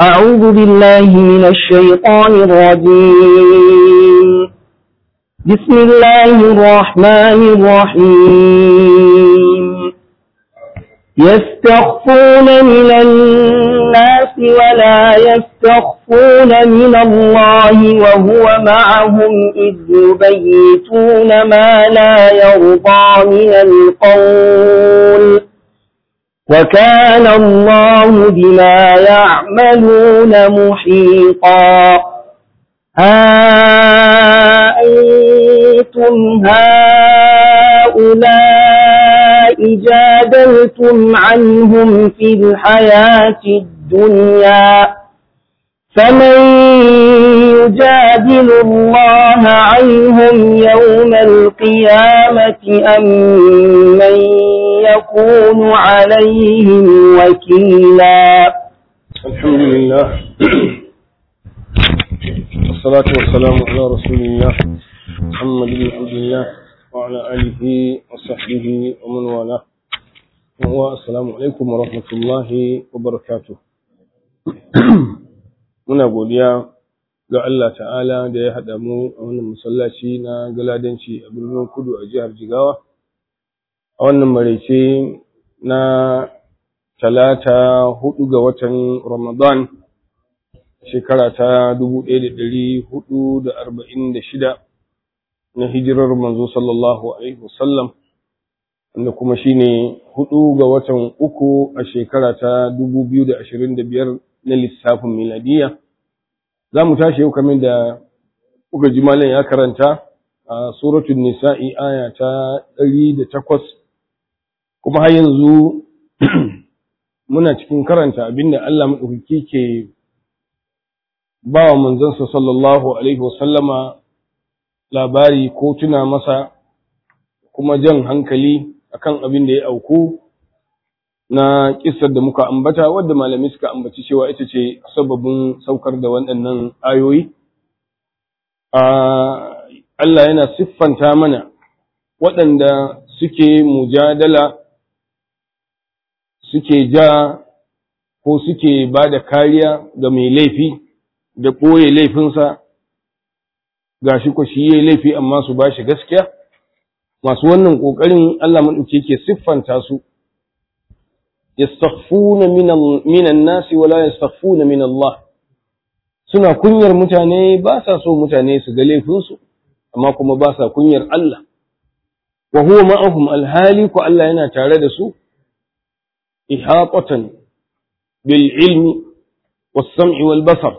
أعوذ بالله من الشيطان الرجيم. بسم الله الرحمن الرحيم. يستخفون من الناس ولا يستخفون من الله وهو معهم إذ يبيتون ما لا يرضى من القول وكان الله بما يعملون محيطا. أنتم هؤلاء جادلتم عنهم في الحياة الدنيا فمن يجادل الله عنهم يوم القيامة أم من يكون عليهم وكيلا. الحمد لله والصلاة والسلام على رسول الله محمد بن عبد الله وعلى آله وصحبه ومن والاه. السلام عليكم ورحمة الله وبركاته. Muna godiya ga Allah ta'ala da ya haɗa mu a wannan masallaci na Galadanci a birnin Kudu a jihar Jigawa a wannan maraice na Talata 4 ga watan Ramadan shekara ta 1446 na hijirar manzo sallallahu alaihi wasallam, wanda kuma shine 4 ga watan uku a shekara ta 2025 na lissafin miladiya. Za mu tashi yau kamar da kuka ji malam ya karanta a suratul nisa'i aya ta 108, kuma har yanzu muna cikin karanta abinda Allah madaukaki ke ba wa manzansa sallallahu alaihi wasallama labari ko tuna masa kuma jan hankali akan abin da ya auku na kissar da muka ambata, wadda malamai suka ambaci cewa ita ce sababin saukar da waɗannan ayoyi. Allah yana siffanta mana waɗanda suke mujadala, suke ja ko suke ba da kariya ga mai laifi da ɓoye laifinsa, ga shi ko shi yayi laifi amma su ba shi gaskiya. Masu wannan ƙoƙarin Allah maɗauki yake siffanta su. yastakhfuna minan nasi wala yastakhfuna min Allah, suna kunyar mutane, ba sa so mutane su ga laifinsu amma kuma ba sa kunyar Allah. Wa huwa ma'ahum, alhali ko Allah yana tare da su, ihaqatan bil ilmi was sam'i wal basar,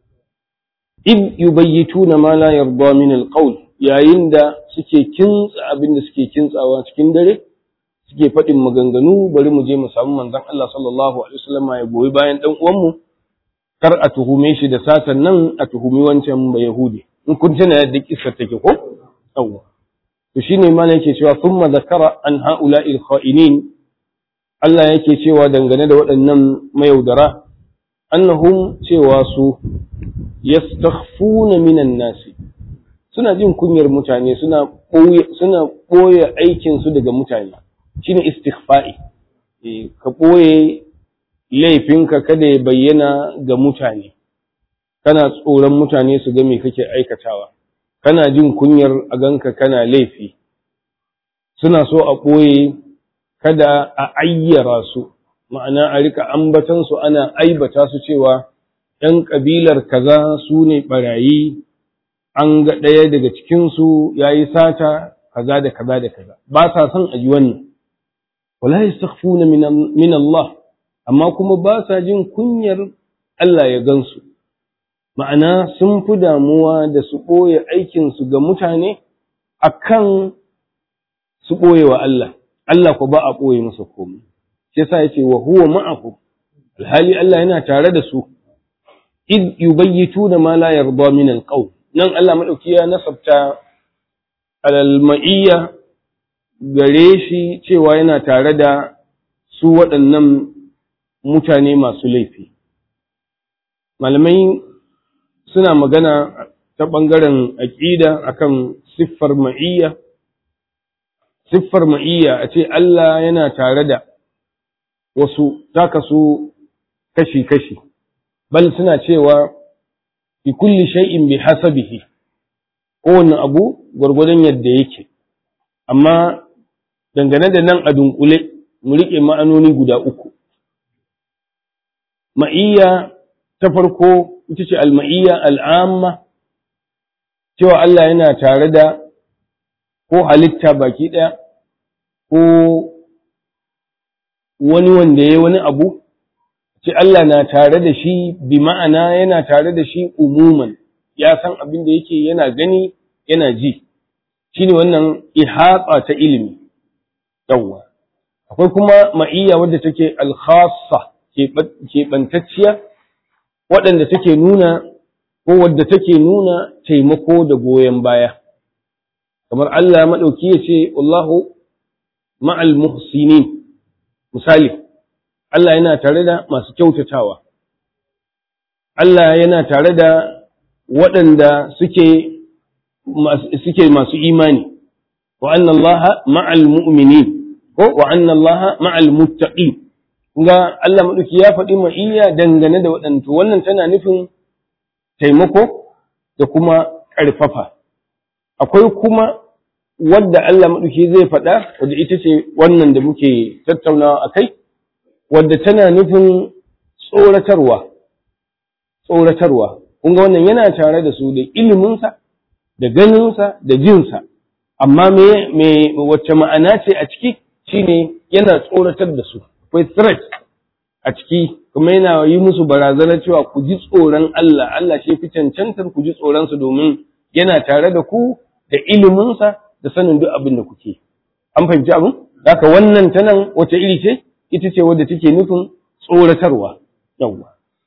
id yubayyituna ma la yarda min al qawl, yayin da suke kintsa abin da suke kintsawa cikin dare, suke faɗin maganganu, bari mu je mu samu manzon Allah sallallahu alaihi wasallam ya goyi bayan dan uwanmu, kar a tuhume shi da satan nan, a tuhumi wancan ba Yahudi. In kun tana yadda kissar take ko? Yawwa. To shine ma yake cewa thumma zakara an haula'il kha'inin, Allah yake cewa dangane da waɗannan mayaudara, annahum cewa su yastakhfuna minan nasi, suna jin kunyar mutane, suna ɓoye aikin su daga mutane. Shine istighfa'i, ka ɓoye laifinka kada ya bayyana ga mutane, kana tsoron mutane su ga me kake aikatawa, kana jin kunyar a ganka kana laifi. Suna so a ɓoye, kada a ayyara su, ma'ana a rika ambatan su, ana aibata su cewa ‘yan ƙabilar kaza su ne ɓarayi, an ga ɗaya daga cikinsu ya yi sata kaza da kaza da kaza. Ba sa son a ji wannan. Wala yastakhfuna min Allah, amma kuma ba sa jin kunyar Allah ya gansu. Ma'ana sun fi damuwa da su ɓoye aikinsu ga mutane akan su ɓoye wa Allah. Allah ko ba a ɓoye masa komai. Shi yasa yace wa huwa ma'ahu, alhali Allah yana tare da su. Id yubayyituna ma la yarda min alqawl. Nan Allah madauki ya nasabta al-ma'iyya gare shi cewa yana tare da su waɗannan mutane masu laifi. Malamai suna magana ta ɓangaren aƙida akan siffar ma'iyya. Siffar ma'iyya a ce Allah yana tare da wasu ta kasu kashi-kashi. bal suna cewa fi kulli shay'in bi hasabihi, kowane abu gwargwadon yadda yake. Amma dangane da nan a dunkule mu riƙe ma'anoni guda uku. Ma'iyya ta farko ita ce al-ma'iyya al'amma, cewa Allah yana tare da ko halitta baki ɗaya ko wani wanda ya wani abu, ce Allah na tare da shi bi ma'ana yana tare da shi umuman, ya san abin da yake, yana gani, yana ji. Shi ne wannan ihata ta ilimi. Yawwa. Akwai kuma ma'iyya wadda take alkhassa, keɓantacciya, waɗanda take nuna ko wadda take nuna taimako da goyon baya. Kamar Allah maɗauki ya ce, Wallahu ma'al muhsinin. Misali, Allah yana tare da masu kyautatawa. Allah yana tare da waɗanda suke masu imani. Wa anna Allah ma'al mu'minin, ko wa anna Allah ma'al muttaqin. Ga Allah maɗauki ya faɗi ma'iyya dangane da waɗanda, wannan tana nufin taimako da kuma ƙarfafa. Akwai kuma wadda Allah maɗauki zai faɗa, wadda ita ce wannan da muke tattaunawa a kai, wadda tana nufin tsoratarwa. Kun ga wannan yana tare da su da iliminsa, da ganinsa, da jinsa, amma wacce ma'ana ce a ciki shine yana tsoratar da su. Akwai threat a ciki, kuma yana yi musu barazanar cewa ku ji tsoron Allah, Allah shi fi cancantar ku ji tsoronsa domin yana tare da ku da iliminsa da sanin duk abin da kuke. An fahimci abin? Haka wannan ta nan wace iri ce? Ita ce wadda take nufin tsoratarwa. Yawwa.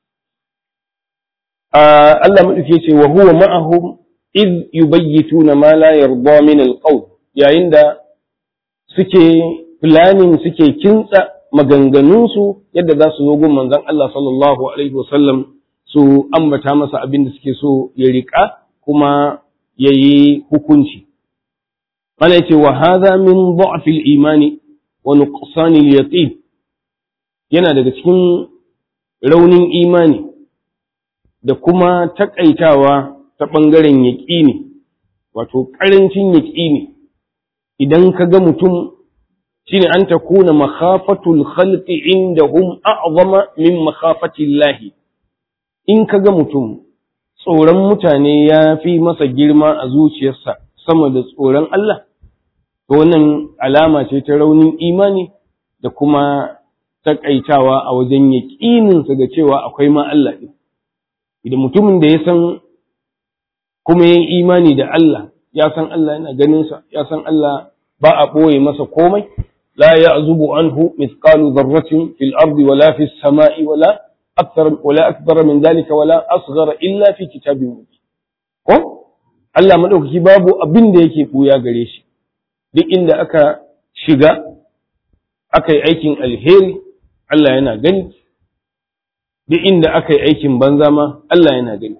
Allah maɗauki ce wa huwa ma'ahum iz yubayyituna ma la yarda min al-qawl, yayin da suke planning, suke kintsa maganganunsu yadda za su zo gun manzon Allah sallallahu alaihi wasallam su ambata masa abin da suke so ya riƙa kuma yayi hukunci. Ana yace wa hadha min dha'f al-imani wa nuqsan al-yaqin, yana daga cikin raunin imani da kuma takaitawa ta bangaren yaqini, wato ƙarancin yaqini. Idan ka ga mutum, shine an takuna makhafatul khalqi indahum a'zama min makhafati Allah. In kaga mutum tsoron mutane ya fi masa girma a zuciyarsa sama da tsoron Allah, to wannan alama ce ta raunin imani da kuma takaitawa a wajen yaqinin sa ga cewa akwai ma Allah din. Idan mutumin da ya san kuma yin imani da Allah, ya san Allah yana ganin sa, ya san Allah ba a boye masa komai, لا يعزب عنه مثقال ذرة في الأرض ولا في السماء ولا أكبر من ذلك ولا أصغر إلا في كتاب مبين. Allah maɗaukaki babu abin da yake ɓuya gare shi, duk inda aka shiga aka yi aikin alheri Allah yana gani, duk inda aka yi aikin banza ma Allah yana gani.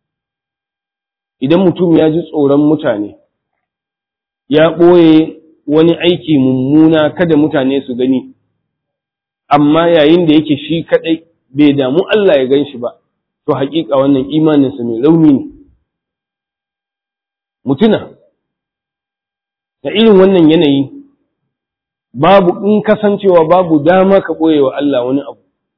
Idan mutum ya ji tsoron mutane, ya ɓoye wani aiki mummuna kada mutane su gani, amma yayin da yake shi kadai bai damu Allah ya gan shi ba, to haƙiƙa wannan imaninsa mai rauni ne. Mutuna, da irin wannan yanayi, babu in kasancewa babu dama ka ɓoye wa Allah wani abu,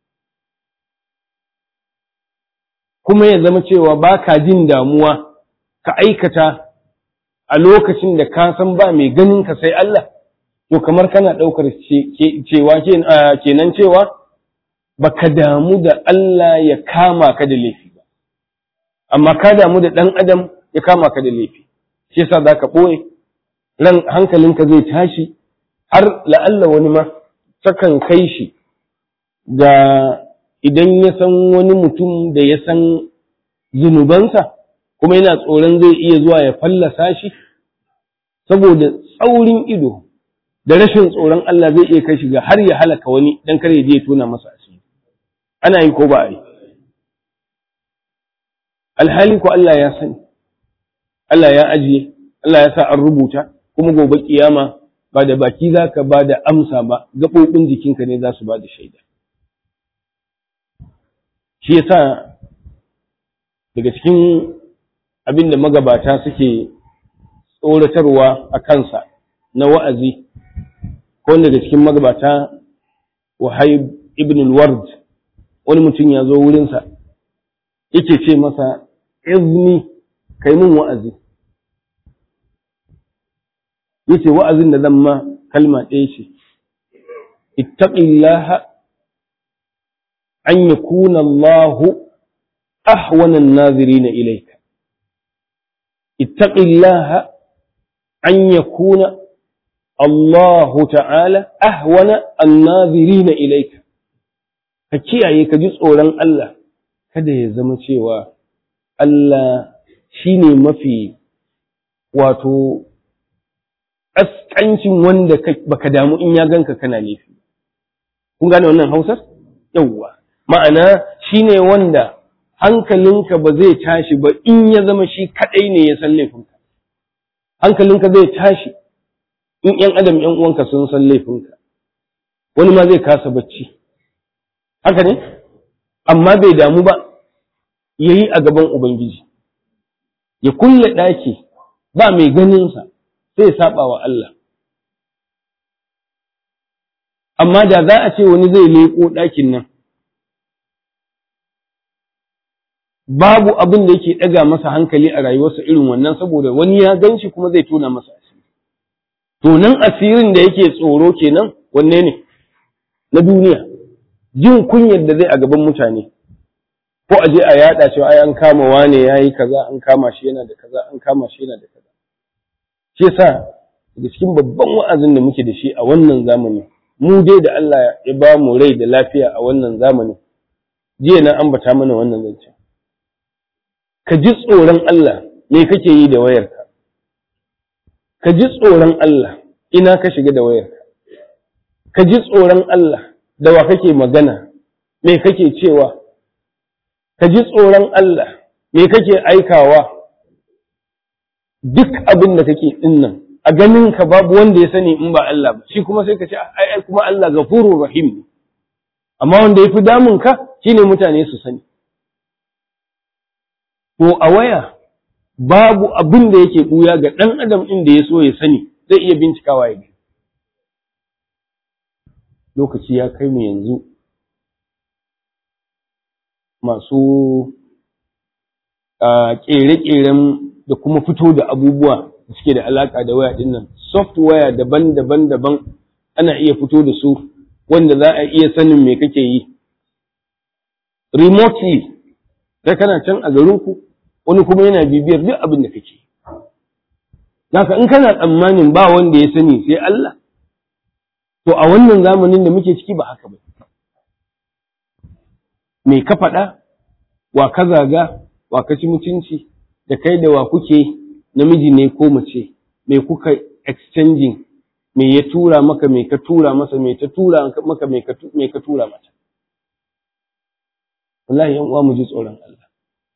kuma ya zama cewa ba ka jin damuwa ka aikata a lokacin da ka san ba mai ganin ka sai Allah, to kamar kana ɗaukar cewa kenan cewa baka damu da Allah ya kama ka da laifi ba, amma ka damu da ɗan adam ya kama ka da laifi. Shi yasa za ka ɓoye, ran hankalinka zai tashi, har la'alla wani ma takan kai shi ga idan ya san wani mutum da ya san zunubansa, kuma yana tsoron zai iya zuwa ya fallasa shi, saboda tsaurin ido da rashin tsoron Allah zai iya kai shi ga har ya halaka wani dan kare je ya tona masa asiri. Ana yi ko ba a yi? Alhali ko Allah ya sani, Allah ya ajiye, Allah ya sa an rubuta, kuma gobe kiyama ba da baki za ka ba da amsa ba, gaɓoɓin jikinka ne za su ba da shaida. Shi yasa daga cikin abin da magabata suke tsoratarwa a kansa na wa'azi, ko daga cikin magabata Wahayb ibn al-Ward, wani mutum ya zo wurinsa yake ce masa, izni kai mun wa'azi. Yace wa'azin da zan ma kalma ɗaya ce, ittaqillaha an yakuna Allahu ahwana an-nazirina ilayka. ittaqillaha an yakuna Allahu ta'ala ahwana an-nazirina ilayka. Ka kiyaye, ka ji tsoron Allah, kada ya zama cewa Allah shine mafi wato ƙasƙancin wanda baka damu in ya ganka kana laifi. Kun gane wannan Hausar? Yawwa. Ma'ana shine wanda hankalinka ba zai tashi ba in ya zama shi kadai ne ya san laifinka. Hankalinka zai tashi in ƴan adam ƴan uwanka sun san laifinka. Wani ma zai kasa bacci. Haka ne? Amma bai damu ba, yayi a gaban Ubangiji. Ya kulle ɗaki ba mai ganinsa, sai ya saba wa Allah. Amma da za a ce wani zai leƙo ɗakin nan, babu abin da yake ɗaga masa hankali a rayuwarsa irin wannan, saboda wani ya gan shi kuma zai tona masa asiri. Tonan asirin da yake tsoro kenan wanne ne? Na duniya. Jin kunyar da zai a gaban mutane, ko a je a yaɗa cewa ai an kama wane yayi kaza, an kama shi yana da kaza, an kama shi yana da kaza. Shi yasa daga cikin babban wa'azin da muke da shi a wannan zamanin, mu dai da Allah ya ba mu rai da lafiya a wannan zamanin, jiya na ambata mana wannan zancen. Ka ji tsoron Allah, me kake yi da wayarka? Ka ji tsoron Allah, ina ka shiga da wayarka? Ka ji tsoron Allah, da wa kake magana, me kake cewa? Ka ji tsoron Allah, me kake aikawa? Duk abin da kake dinnan a ganin ka babu wanda ya sani in ba Allah ba, shi kuma sai ka ce ai kuma Allah Ghafurur Rahim. Amma wanda yafi damun ka shine mutane su sani. To a waya babu abin da yake buya ga dan adam din da ya so ya sani, zai iya bincikawa ya gani. Lokaci ya kai mu yanzu masu ƙere-ƙeren da kuma fito da abubuwa da suke da alaƙa da waya ɗin nan, software daban-daban ana iya fito da su wanda za a iya sanin me kake yi remotely, kai kana can a garinku, wani kuma yana bibiyar duk abin da kake. Haka in kana tsammanin ba wanda ya sani sai Allah, to a wannan zamanin da muke ciki ba haka ba. Me ka faɗa, wa ka zaga, wa ka ci mutunci, da kai da wa kuke, namiji ne ko mace, me kuka exchanging, me ya tura maka, me ka tura masa, me ta tura maka, me ka tura mata. Wallahi yan uwa mu ji tsoron Allah.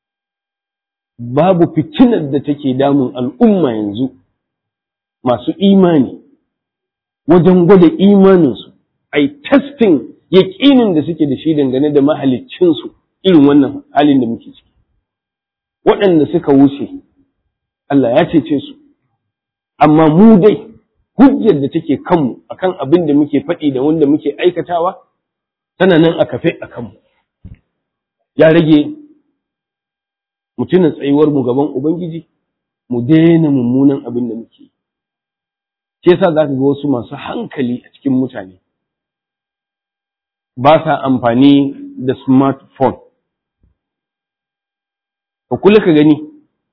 Babu fitinar da take damun al'umma yanzu, masu imani, wajen gwada imaninsu, ai testing yaƙinin da suke da shi dangane da mahaliccinsu irin wannan halin da muke ciki. Waɗanda suka wuce, Allah ya cece su, amma mu dai hujjar da take kanmu akan abin da muke faɗi da wanda muke aikatawa, tana nan a kafe a kanmu. Ya rage mu tuna tsayuwar mu gaban Ubangiji, mu daina mummunan abin da muke yi. Shi yasa za ka ga wasu masu hankali a cikin mutane ba sa amfani da smartphone. Ka kula ka gani,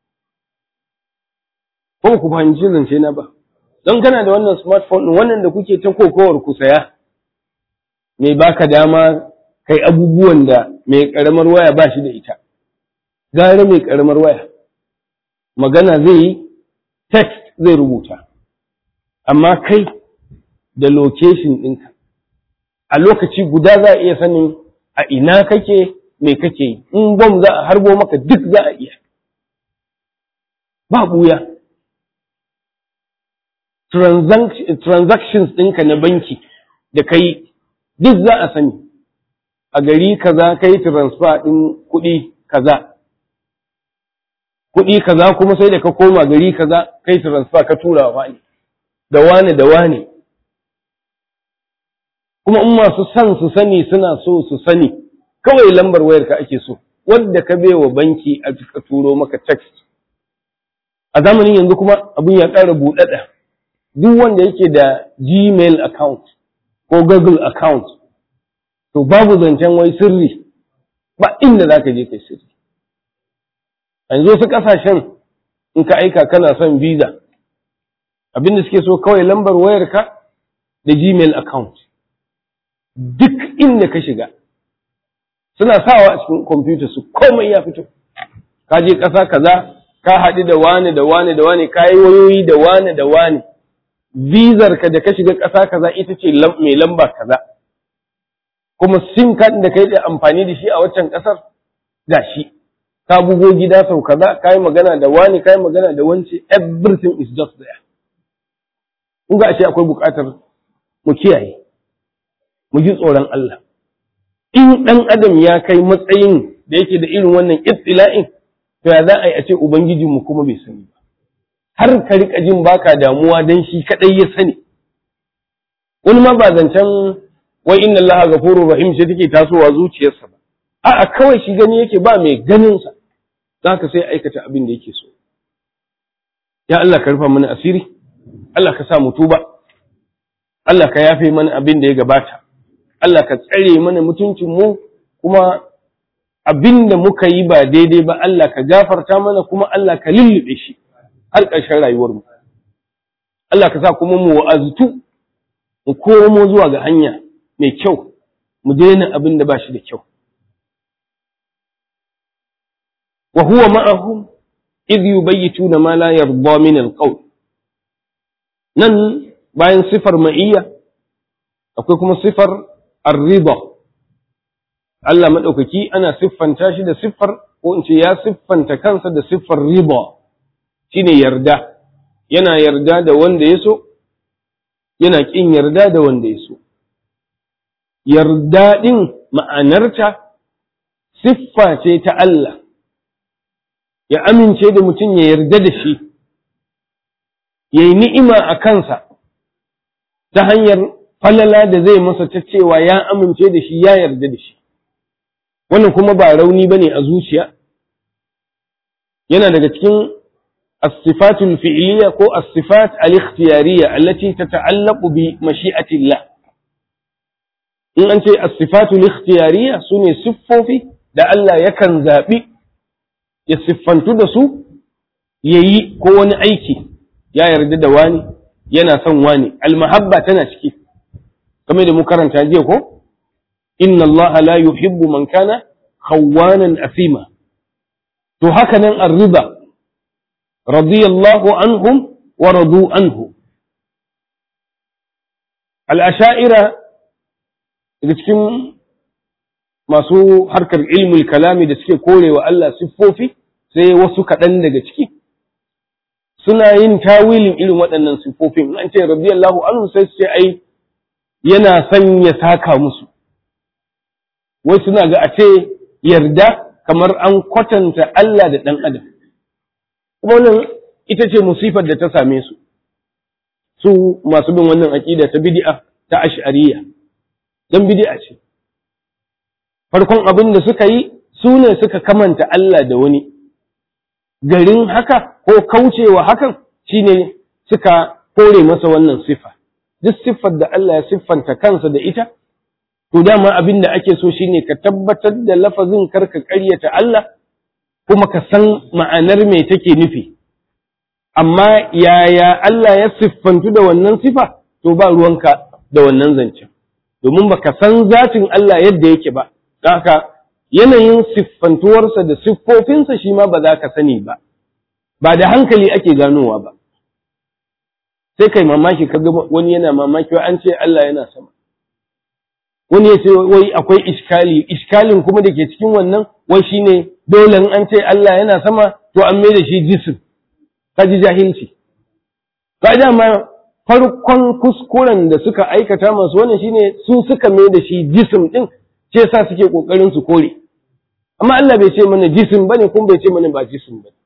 ko ku fahimci zance na ba, don kana da wannan smartphone ɗin, wannan da kuke ta kokowar ku saya, mai baka dama kai abubuwan da mai ƙaramar waya ba shi da ita. Gara mai ƙaramar waya, magana zai yi, text zai rubuta, amma kai da location ɗinka, a lokaci guda za a iya sanin a ina kake, me kake yi, in bom za a harbo maka duk za a iya. Ba ɓuya. Transactions ɗinka na banki da kai duk za a sani. A gari kaza kai transfer ɗin kuɗi kaza. kuɗi kaza kuma sai da ka koma gari kaza kai transfer ka tura wa ne da wane kuma in masu son su sani suna so su sani kawai lambar wayar ka ake so wadda ka baiwa banki a ka turo maka text. A zamanin yanzu kuma abin ya ƙara buɗaɗa, duk wanda yake da Gmail account ko Google account to babu zancen wai sirri, ba inda za ka je kai sirri. Yanzu wasu ƙasashen in ka aika kana son visa, abinda suke so kawai lambar wayarka da Gmail account. Duk inda ka shiga suna sawa a cikin kwamfuta su komai ya fito. Ka je ƙasa kaza, ka haɗu da wane, ka yi wayoyi da wane. Vizar ka da ka shiga ƙasa kaza ita ce mai lamba kaza. Kuma SIM card da kai da amfani da shi a waccan ƙasar ga shi. Ka bugo gida sau kaza, ka yi magana da wani, ka yi magana da wance, everything is just there. Kun ga ashe akwai buƙatar mu kiyaye, mu ji tsoron Allah. In ɗan adam ya kai matsayin da yake da irin wannan ibtila'in, to ya za a yi a ce Ubangijinmu kuma bai sani ba. Har ka riƙa jin baka damuwa don shi kaɗai ya sani. Wani ma ba zancen wai inna Allah ghafurur rahim ce take tasowa zuciyarsa ba. A'a kawai shi gani yake ba mai ganinsa, za ka sai aikata abin da yake so. Ya Allah ka rufa mana asiri, Allah ka sa mu tuba, Allah ka yafe mana abin da ya gabata, Allah ka tsare mana mutuncinmu kuma abin da muka yi ba daidai ba Allah ka gafarta mana kuma Allah ka lullube shi har ƙarshen rayuwarmu. Allah ka sa kuma mu wa'azutu, mu komo zuwa ga hanya mai kyau, mu daina abin da ba shi da kyau. Wa huwa ma'ahum idh yubayyituna ma la yarda min al-qawl. Nan bayan sifar ma'iyya akwai kuma sifar ar-rida. Allah madaukaki ana siffanta shi da siffar, ko in ce ya siffanta kansa da siffar rida, shine yarda. Yana yarda da wanda ya so, yana kin yarda da wanda ya so. Yarda din ma'anarta siffa ce ta Allah, ya amince da mutum ya yarda da shi, ya yi ni'ima a kansa ta hanyar falala da zai masa ta cewa ya amince da shi, ya yarda da shi. Wannan kuma ba rauni ba ne a zuciya, yana daga cikin as-sifatul fi'liya ko as-sifat al-ikhtiyariya allati tata'allaqu bi mashi'atillah. In an ce as-sifatul ikhtiyariya sune siffofi da Allah yakan zaɓi ya siffantu da su, yayi ko wani aiki, ya yarda da wani, yana son wani, al-mahabba tana ciki, kamar da mu karanta jiya ko inna Allah la yuhibbu man kana khawwanan asima. To haka nan ar-rida, radiyallahu anhum wa radu anhu. Al-asha'ira daga cikin masu harkar ilmul kalami da suke korewa Allah siffofi, sai wasu kaɗan daga ciki suna yin tawilin irin waɗannan siffofin. An ce radiyallahu anhu sai su ce ai yana son ya saka musu. Wai suna ga a ce yarda kamar an kwatanta Allah da ɗan adam. Kuma wannan ita ce musifar da ta same su, su masu bin wannan aƙida ta bid'a ta ash'ariyya. Dan bid'a ce. Farkon abin da suka yi su ne suka kamanta Allah da wani. Garin haka ko kaucewa hakan shine suka kore masa wannan siffa. Duk siffar da Allah ya siffanta kansa da ita, to dama abin da ake so shine ka tabbatar da lafazin karka ƙaryata Allah kuma ka san ma'anar me take nufi. Amma yaya Allah ya siffantu da wannan sifa, to ba ruwanka da wannan zancen. Domin baka san zatin Allah yadda yake ba, haka yanayin siffantuwarsa da siffofinsa shi ma ba za ka sani ba, ba da hankali ake ganowa ba. Sai kai mamaki ka ga wani yana mamaki wai an ce Allah yana sama. Wani ya ce wai akwai iskali, iskalin kuma da ke cikin wannan wai shine dole an ce Allah yana sama to an mai da shi jisim. Ka ji jahilci. Ka dama farkon kuskuren da suka aikata masu wannan shine su suka mai da shi jisim din, ce sa suke kokarin su kore. Amma Allah bai ce mana jisim bane kuma bai ce mana ba jisim bane.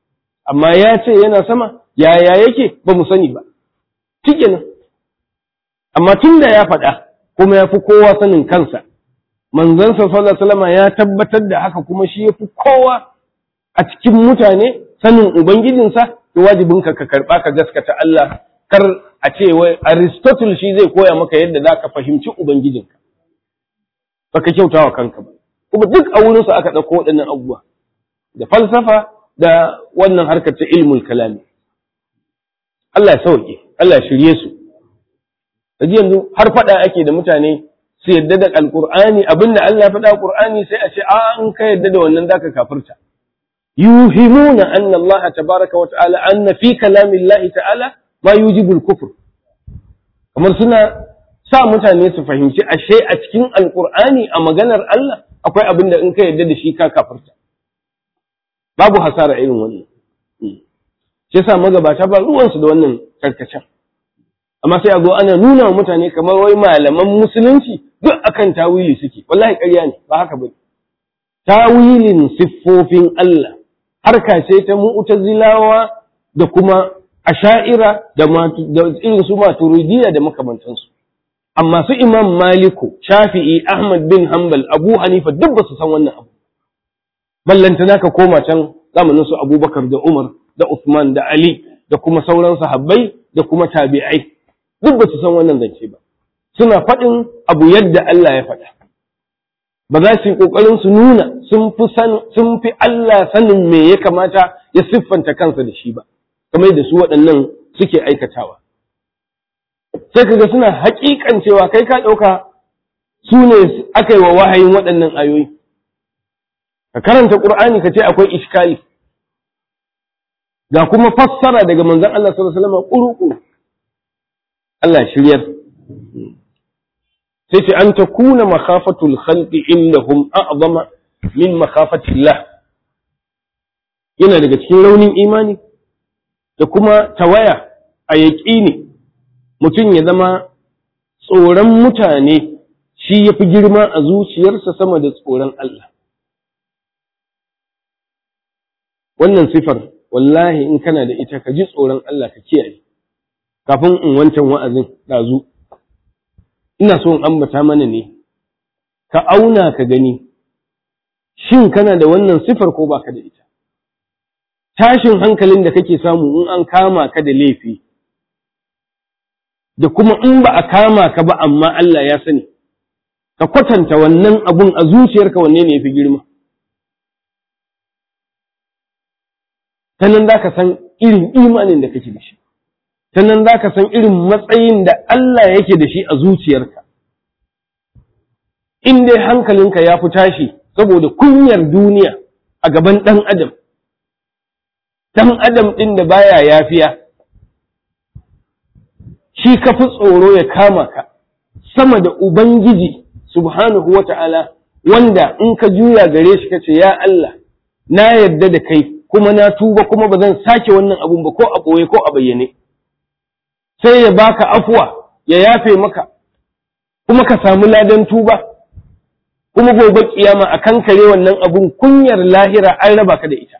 amma ya ce yana sama, yaya yake ba mu sani ba. Shikenan. Amma tun da ya faɗa kuma ya fi kowa sanin kansa, manzansa sallallahu alaihi wasallam ya tabbatar da haka kuma shi ya fi kowa a cikin mutane sanin ubangijinsa, to wajibinka ka karɓa ka gaskata Allah. Kar a ce wai Aristotle shi zai koya maka yadda za ka fahimci ubangijinka, baka kyauta wa kanka ba. Kuma duk a wurinsa aka ɗauko waɗannan abubuwa da falsafa da wannan harkar ta ilmul kalami. Allah ya sauke, Allah ya shirye su. Kaji yanzu har faɗa ake da mutane su yadda da alƙur'ani, abinda Allah ya faɗa Qur'ani sai a ce an ka yadda da wannan zaka kafirta. Yuhimuna anna Allah tabaraka wa ta'ala anna fi kalamillahi ta'ala ma yujibul kufr. Kamar suna sa mutane su fahimci ashe a cikin alƙur'ani a maganar Allah akwai abinda in ka yadda da shi ka kafirta. Babu hasara irin wannan. Shi yasa magabata ba ruwansu da wannan karkacen. Amma sai a zo ana nuna wa mutane kamar wai malaman musulunci duk akan tawili suke. Wallahi ƙarya ne, ba haka bane. Tawilin siffofin Allah harka ce ta mu'tazilawa da kuma asha'ira da irin su maturidiyya da makamantansu. Amma su Imam Maliku, Shafi'i, Ahmad bin Hanbal, Abu Hanifa duk ba su san wannan abu. Ballantana ka koma can zamanin su Abubakar da Umar da Uthman da Ali da kuma sauran sahabbai da kuma tabi'ai. Duk ba su san wannan zance ba. Suna faɗin abu yadda Allah ya faɗa. Ba za su yi ƙoƙarin su nuna sun fi Allah sanin me ya kamata ya siffanta kansa da shi ba, kamar da su waɗannan suke aikatawa. Sai kaga suna haƙiƙan cewa kai ka ɗauka su ne aka yi wa wahayin waɗannan ayoyi. Ka karanta Ƙur'ani ka ce akwai iskali. Ga kuma fassara daga manzon Allah sallallahu alaihi wasallam ƙuruƙu. Allah shiryar. Sai ce an takuna makhafatul khalqi indahum a'zama min makhafatillah. Yana daga cikin raunin imani da kuma tawaya a yaƙini mutum ya zama tsoron mutane shi yafi girma a zuciyarsa sama da tsoron Allah. Wannan sifar wallahi in kana da ita ka ji tsoron Allah ka kiyaye. Kafin in wancan wa'azin ɗazu, ina so in ambata mana ne, ka auna ka gani, shin kana da wannan sifar ko baka da ita? Tashin hankalin da kake samu in an kama ka da laifi, da kuma in ba a kama ka ba amma Allah ya sani, ka kwatanta wannan abun a zuciyarka wanne ne ya fi girma. Ta nan za ka san irin imanin da kake da shi. Ta nan za ka san irin matsayin da Allah yake da shi a zuciyarka. In dai hankalinka ya fi tashi saboda kunyar duniya a gaban ɗan adam ɗin da baya yafiya, shi ka fi tsoro ya kama ka sama da Ubangiji subhanahu wa ta'ala, wanda in ka juya gare shi ka ce, ya Allah, na yarda da kai kuma na tuba kuma ba zan sake wannan abun ba ko a ɓoye ko a bayyane. Sai ya baka afuwa ya yafe maka kuma ka samu ladan tuba kuma gobe kiyama a kankare wannan abun kunyar lahira an raba ka da ita.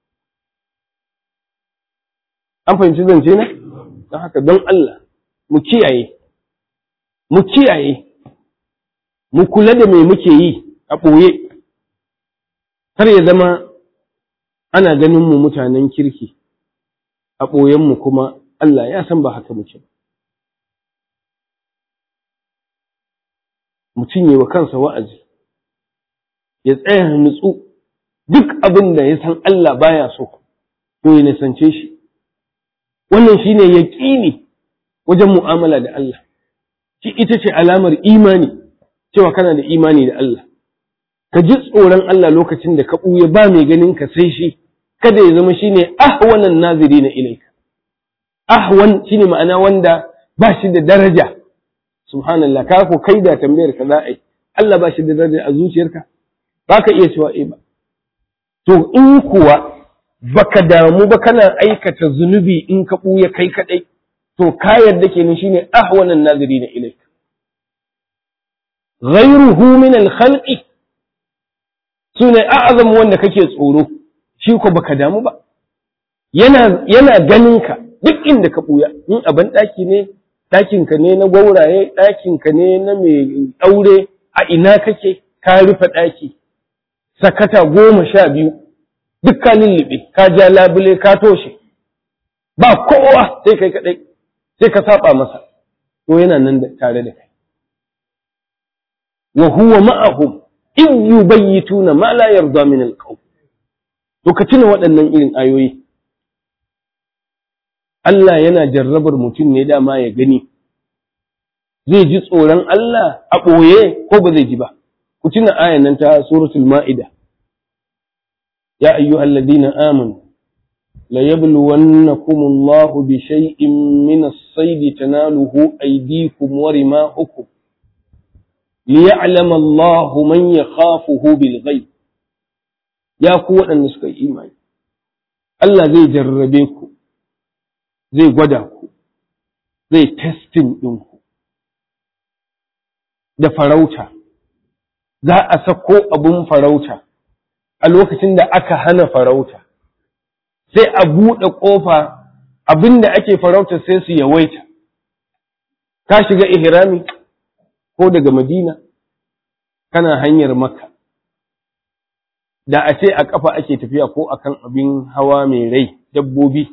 An fahimci zance ne? Don haka don Allah mu kiyaye mu kula da me muke yi a ɓoye, kar ya zama ana ganin mu mutanen kirki a ɓoyenmu kuma Allah ya san ba haka muke ba. Mutum yi wa kansa wa'azi, ya tsaya nutsu duk abin da ya san Allah baya so, to ya nisance shi. Wannan shi ne yaƙini wajen mu'amala da Allah. Shi ita ce alamar imani, cewa kana da imani da Allah. Ka ji tsoron Allah lokacin da ka ɓuya ba mai ganin ka sai shi, kada ya zama shi ne ahwanan naziri na ilaika. Ahwan shi ne ma'ana wanda ba shi da daraja. Subhanallah, ka ko kai da tambayar ka za a yi, Allah ba shi da daraja a zuciyarka, ba ka iya cewa ba. To in kuwa baka damu ba kana aikata zunubi in ka ɓuya kai kaɗai, to ka yarda kenan shi ne ahwanan naziri na ilaika. Ghairuhu min al-khalqi su ne a'azam wanda kake tsoro, shi ko baka damu ba. yana ganin ka duk inda ka buya, in a ban daki ne, ɗakinka ne na gwauraye, ɗakinka ne na mai aure, a ina kake ka rufe ɗaki sakata 12 duk ka lullube, ka ja labule ka toshe, ba kowa sai kai kadai, sai ka saba masa, to yana nan tare da kai. wa huwa ma'ahum in yubayyituna ma la yarda min al-qawl. To ka tuna waɗannan irin ayoyi. Allah yana jarrabar mutum ne dama ya gani zai ji tsoron Allah a ɓoye ko ba zai ji ba. Ku tuna ayan nan ta suratul Ma'ida. Ya ayyuhal ladina amanu la yabluwannakum Allahu bi shay'in min as-sayd tanaluhu aydikum wa rimahukum liya'lama Allahu man yakhafuhu bil ghaib. Ya ku waɗanda suka yi imani, Allah zai jarrabe ku, zai gwada ku, zai testing ɗinku da farauta. Za a sako abun farauta a lokacin da aka hana farauta, sai a buɗe ƙofa abin da ake farauta sai su yawaita. Ka shiga ihrami ko daga Madina kana hanyar Makka, da a ce a ƙafa ake tafiya ko akan abin hawa mai rai, dabbobi,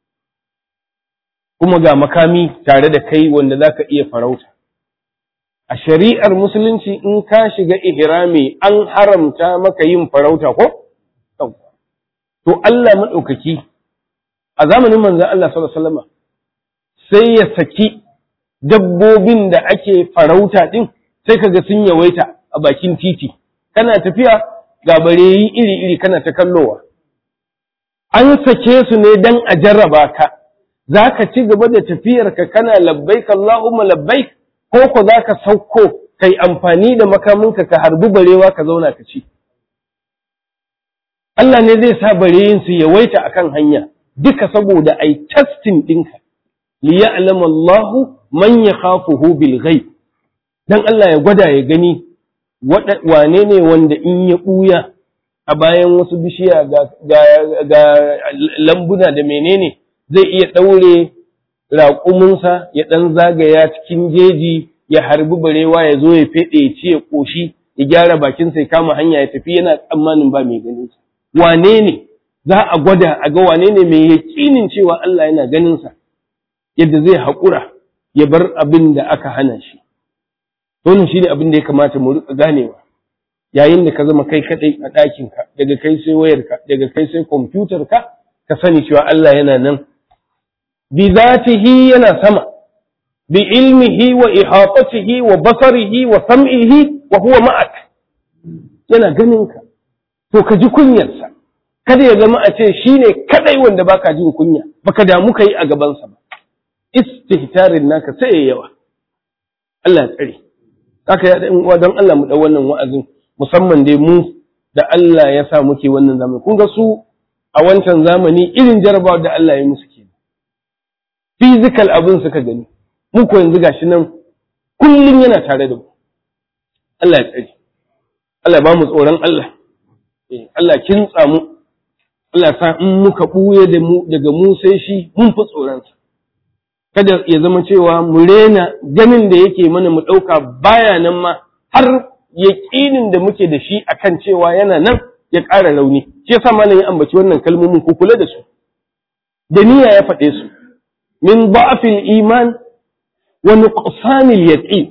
kuma ga makami tare da kai wanda za ka iya farauta. A shari'ar musulunci in ka shiga ihrami an haramta maka yin farauta ko? To Allah maɗaukaki a zamanin manzon Allah sallallahu alaihi wasallam sai ya saki dabbobin da ake farauta din, sai kaga sun yawaita a bakin titi. Kana tafiya ga bareyi iri-iri kana ta kallowa. An sake su ne dan a jarraba ka. Za ka ci gaba da tafiyarka kana labbaik Allahumma labbaik, ko za ka sauko kai amfani da makaminka ka harbi barewa ka zauna ka ci. Allah ne zai sa bareyin su yawaita akan hanya duka saboda ai testing ɗinka. Li ya'lama Allahu man yakhafuhu bil ghaib. Dan Allah ya gwada ya gani wane ne wanda in ya ɓuya a bayan wasu bishiya ga lambuna da menene zai iya ɗaure raƙuminsa ya ɗan zagaya cikin jeji ya harbi barewa ya zo ya feɗe ya ci ya ƙoshi ya gyara bakinsa ya kama hanya ya tafi yana tsammanin ba mai ganinsa. Wane ne za a gwada a ga wane ne mai yaƙinin cewa Allah yana ganinsa yadda zai haƙura ya bar abin da aka hana shi. Wannan shi ne abin da ya kamata mu riƙa ganewa. Yayin da ka zama kai kaɗai a ɗakinka, daga kai sai wayarka, daga kai sai kwamfutarka, ka sani cewa Allah yana nan. Bi zatihi yana sama, bi ilmihi wa ihatatihi wa basarihi wa sam'ihi wa huwa ma'ak. Yana ganinka. To ka ji kunyarsa. Kada ya zama a ce shi ne kaɗai wanda baka jin kunya, baka damu ka yi a gabansa ba. Istihtarin naka sai ya yawa. Allah ya tsare. Haka ya ɗan uwa don Allah mu ɗau wannan wa'azin, musamman dai mu da Allah ya sa muke wannan zamani. Kun ga su a wancan zamani irin jarabawa da Allah ya musu ke. Physical abin suka gani. Mu ko yanzu gashi nan kullum yana tare da mu. Allah ya tsare. Allah ba mu tsoron Allah. Allah kintsa mu. Allah sa in muka ɓuye daga mu sai shi mun fi tsoronsa. Kada ya zama cewa mu rena ganin da yake mana mu ɗauka baya nan ma har yaƙinin da muke da shi akan cewa yana nan ya ƙara rauni. Shi yasa malam ya ambaci wannan kalmomin ku kula da su. Da niyya ya faɗe su. Min da'fil iman wa nuqsanil yaqin.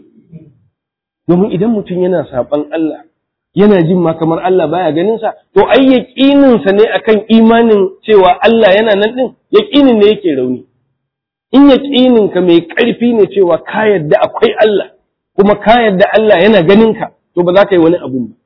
Domin idan mutum yana saban Allah, yana jin ma kamar Allah baya ganin sa, to ai yaqinin sa ne akan imanin cewa Allah yana nan din, yaqinin ne yake rauni. In yaqinin ka mai ƙarfi ne cewa ka yarda akwai Allah, kuma ka yarda Allah yana ganin ka, to ba za ka yi wani abu ba.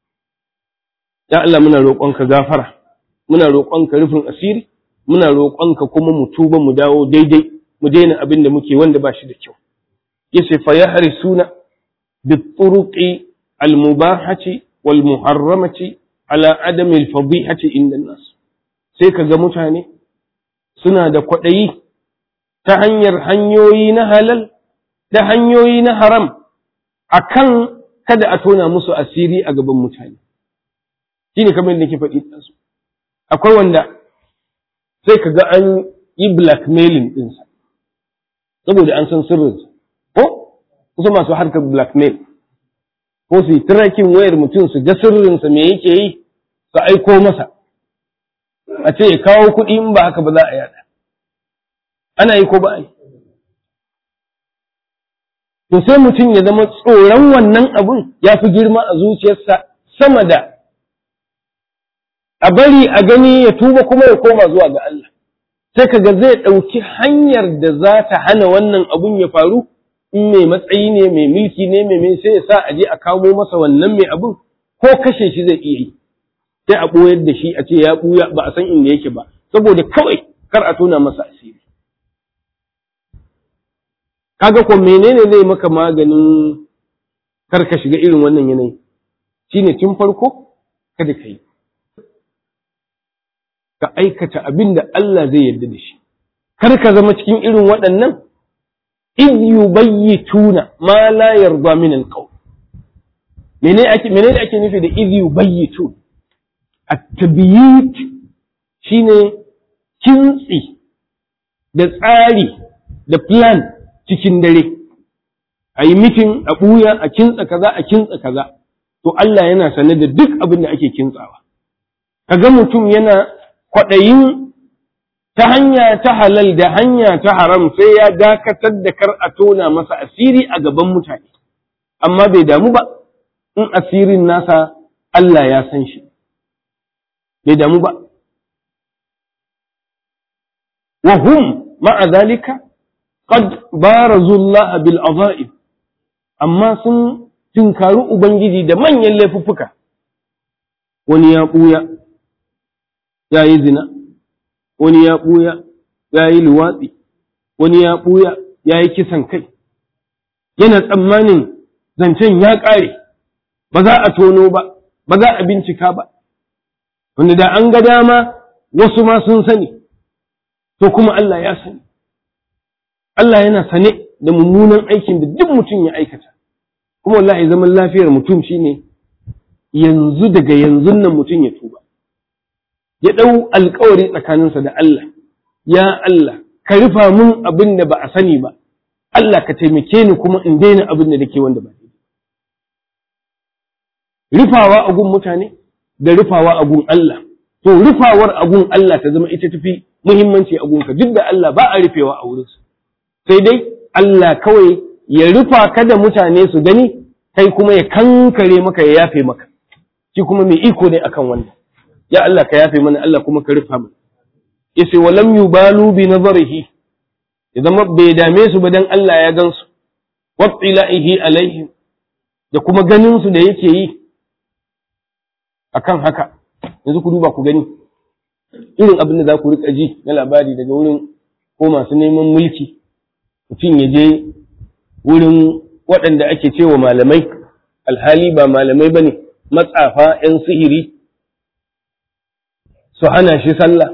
Ya Allah muna roƙonka gafara, muna roƙonka rufin asiri, muna roƙonka kuma mu tuba mu dawo daidai, mu daina abin da muke wanda ba shi da kyau. Yace fa yahrisuna bit-turuqi al-mubahati wal-muharramati ala adami al-fadihati inda an-nas. Sai kaga mutane suna da kwaɗayi ta hanyar hanyoyi na halal da hanyoyi na haram akan kada a tona musu asiri a gaban mutane. Shine kamar yadda nake faɗi su. Akwai wanda sai ka ga an yi blackmailing ɗinsa saboda an san sirrinsa ko kusa masu harkar blackmail ko su yi tracking wayar mutum su ga sirrinsa me yake yi su aiko masa a ce ya kawo kuɗi in ba haka ba za a yada ana yi ko ba a yi to sai mutum ya zama tsoron wannan abun ya fi girma a zuciyarsa sama da a bari a gani ya tuba kuma ya koma zuwa ga Allah sai kaga zai ɗauki hanyar da za ta hana wannan abun ya faru in mai matsayi ne mai mulki ne mai sai ya sa a je a kamo masa wannan mai abun ko kashe shi zai iya yi sai a ɓoyar da shi a ce ya ɓuya ba a san inda yake ba saboda kawai kar a tona masa asiri kaga ko menene zai maka maganin kar ka shiga irin wannan yanayi shine tun farko kada ka yi ka aikata abin da Allah zai yarda da shi kar ka zama cikin irin waɗannan iz yubayyituna ma la yarda min alqawl menene ake nufi da iz yubayyitun at-tabyit shine kintsi da tsari da plan cikin dare a yi mitin a ɓuya a kintsa kaza to Allah yana sane da duk abin da ake kintsawa kaga mutum yana kwaɗayin ta hanya ta halal da hanya ta haram sai ya dakatar da kar a tona masa asiri a gaban mutane amma bai damu ba in asirin nasa Allah ya san shi bai damu ba wa hum ma'a zalika qad barazu Allah bil azaib amma sun tinkari ubangiji da manyan laifuffuka wani ya ɓuya ya yi zina wani ya ɓuya ya yi luwatsi wani ya ɓuya ya yi kisan kai yana tsammanin zancen ya ƙare ba za a tono ba ba za a bincika ba wanda da an ga dama wasu ma sun sani to kuma Allah ya sani Allah yana sane da mummunan aikin da duk mutum ya aikata kuma wallahi zaman lafiyar mutum shine yanzu daga yanzu nan mutum ya tuba ya ɗau alkawari tsakaninsa da Allah ya Allah ka rufa mun abin da ba a sani ba Allah ka taimake ni kuma in daina abin da nake wanda ba rufawa a gun mutane da rufawa a gun Allah to rufawar a gun Allah ta zama ita tafi muhimmanci a gunka duk da Allah ba a rufewa a wurinsa sai dai Allah kawai ya rufa ka da mutane su gani kai kuma ya kankare maka ya yafe maka shi kuma mai iko ne akan wannan ya Allah ka yafe mana Allah kuma ka rufa mana yace walam yubalu bi nazarihi ya zama bai dame su ba dan Allah ya gansu wattilaihi alaihim da kuma ganin su da yake yi akan haka yanzu ku duba ku gani irin abin da za ku rika ji na labari daga wurin ko masu neman mulki mutum ya je wurin waɗanda ake cewa malamai alhali ba malamai bane matsafa 'yan sihiri su hana shi sallah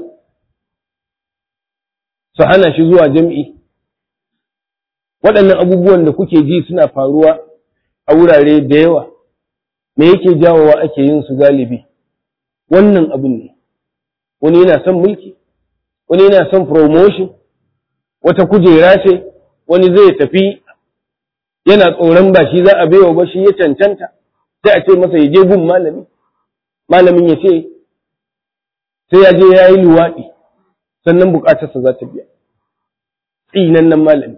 su hana shi zuwa jam'i waɗannan abubuwan da kuke ji suna faruwa a wurare da yawa me yake jawowa ake yin su galibi wannan abin ne wani yana son mulki wani yana son promotion wata kujera ce wani zai tafi yana tsoron ba shi za a baiwa ba shi ya cancanta sai a ce masa ya je gun malamin ya ce sai ya je ya yi luwaɗi sannan buƙatarsa za ta biya tsinan nan malami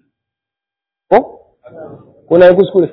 ko na yi kuskure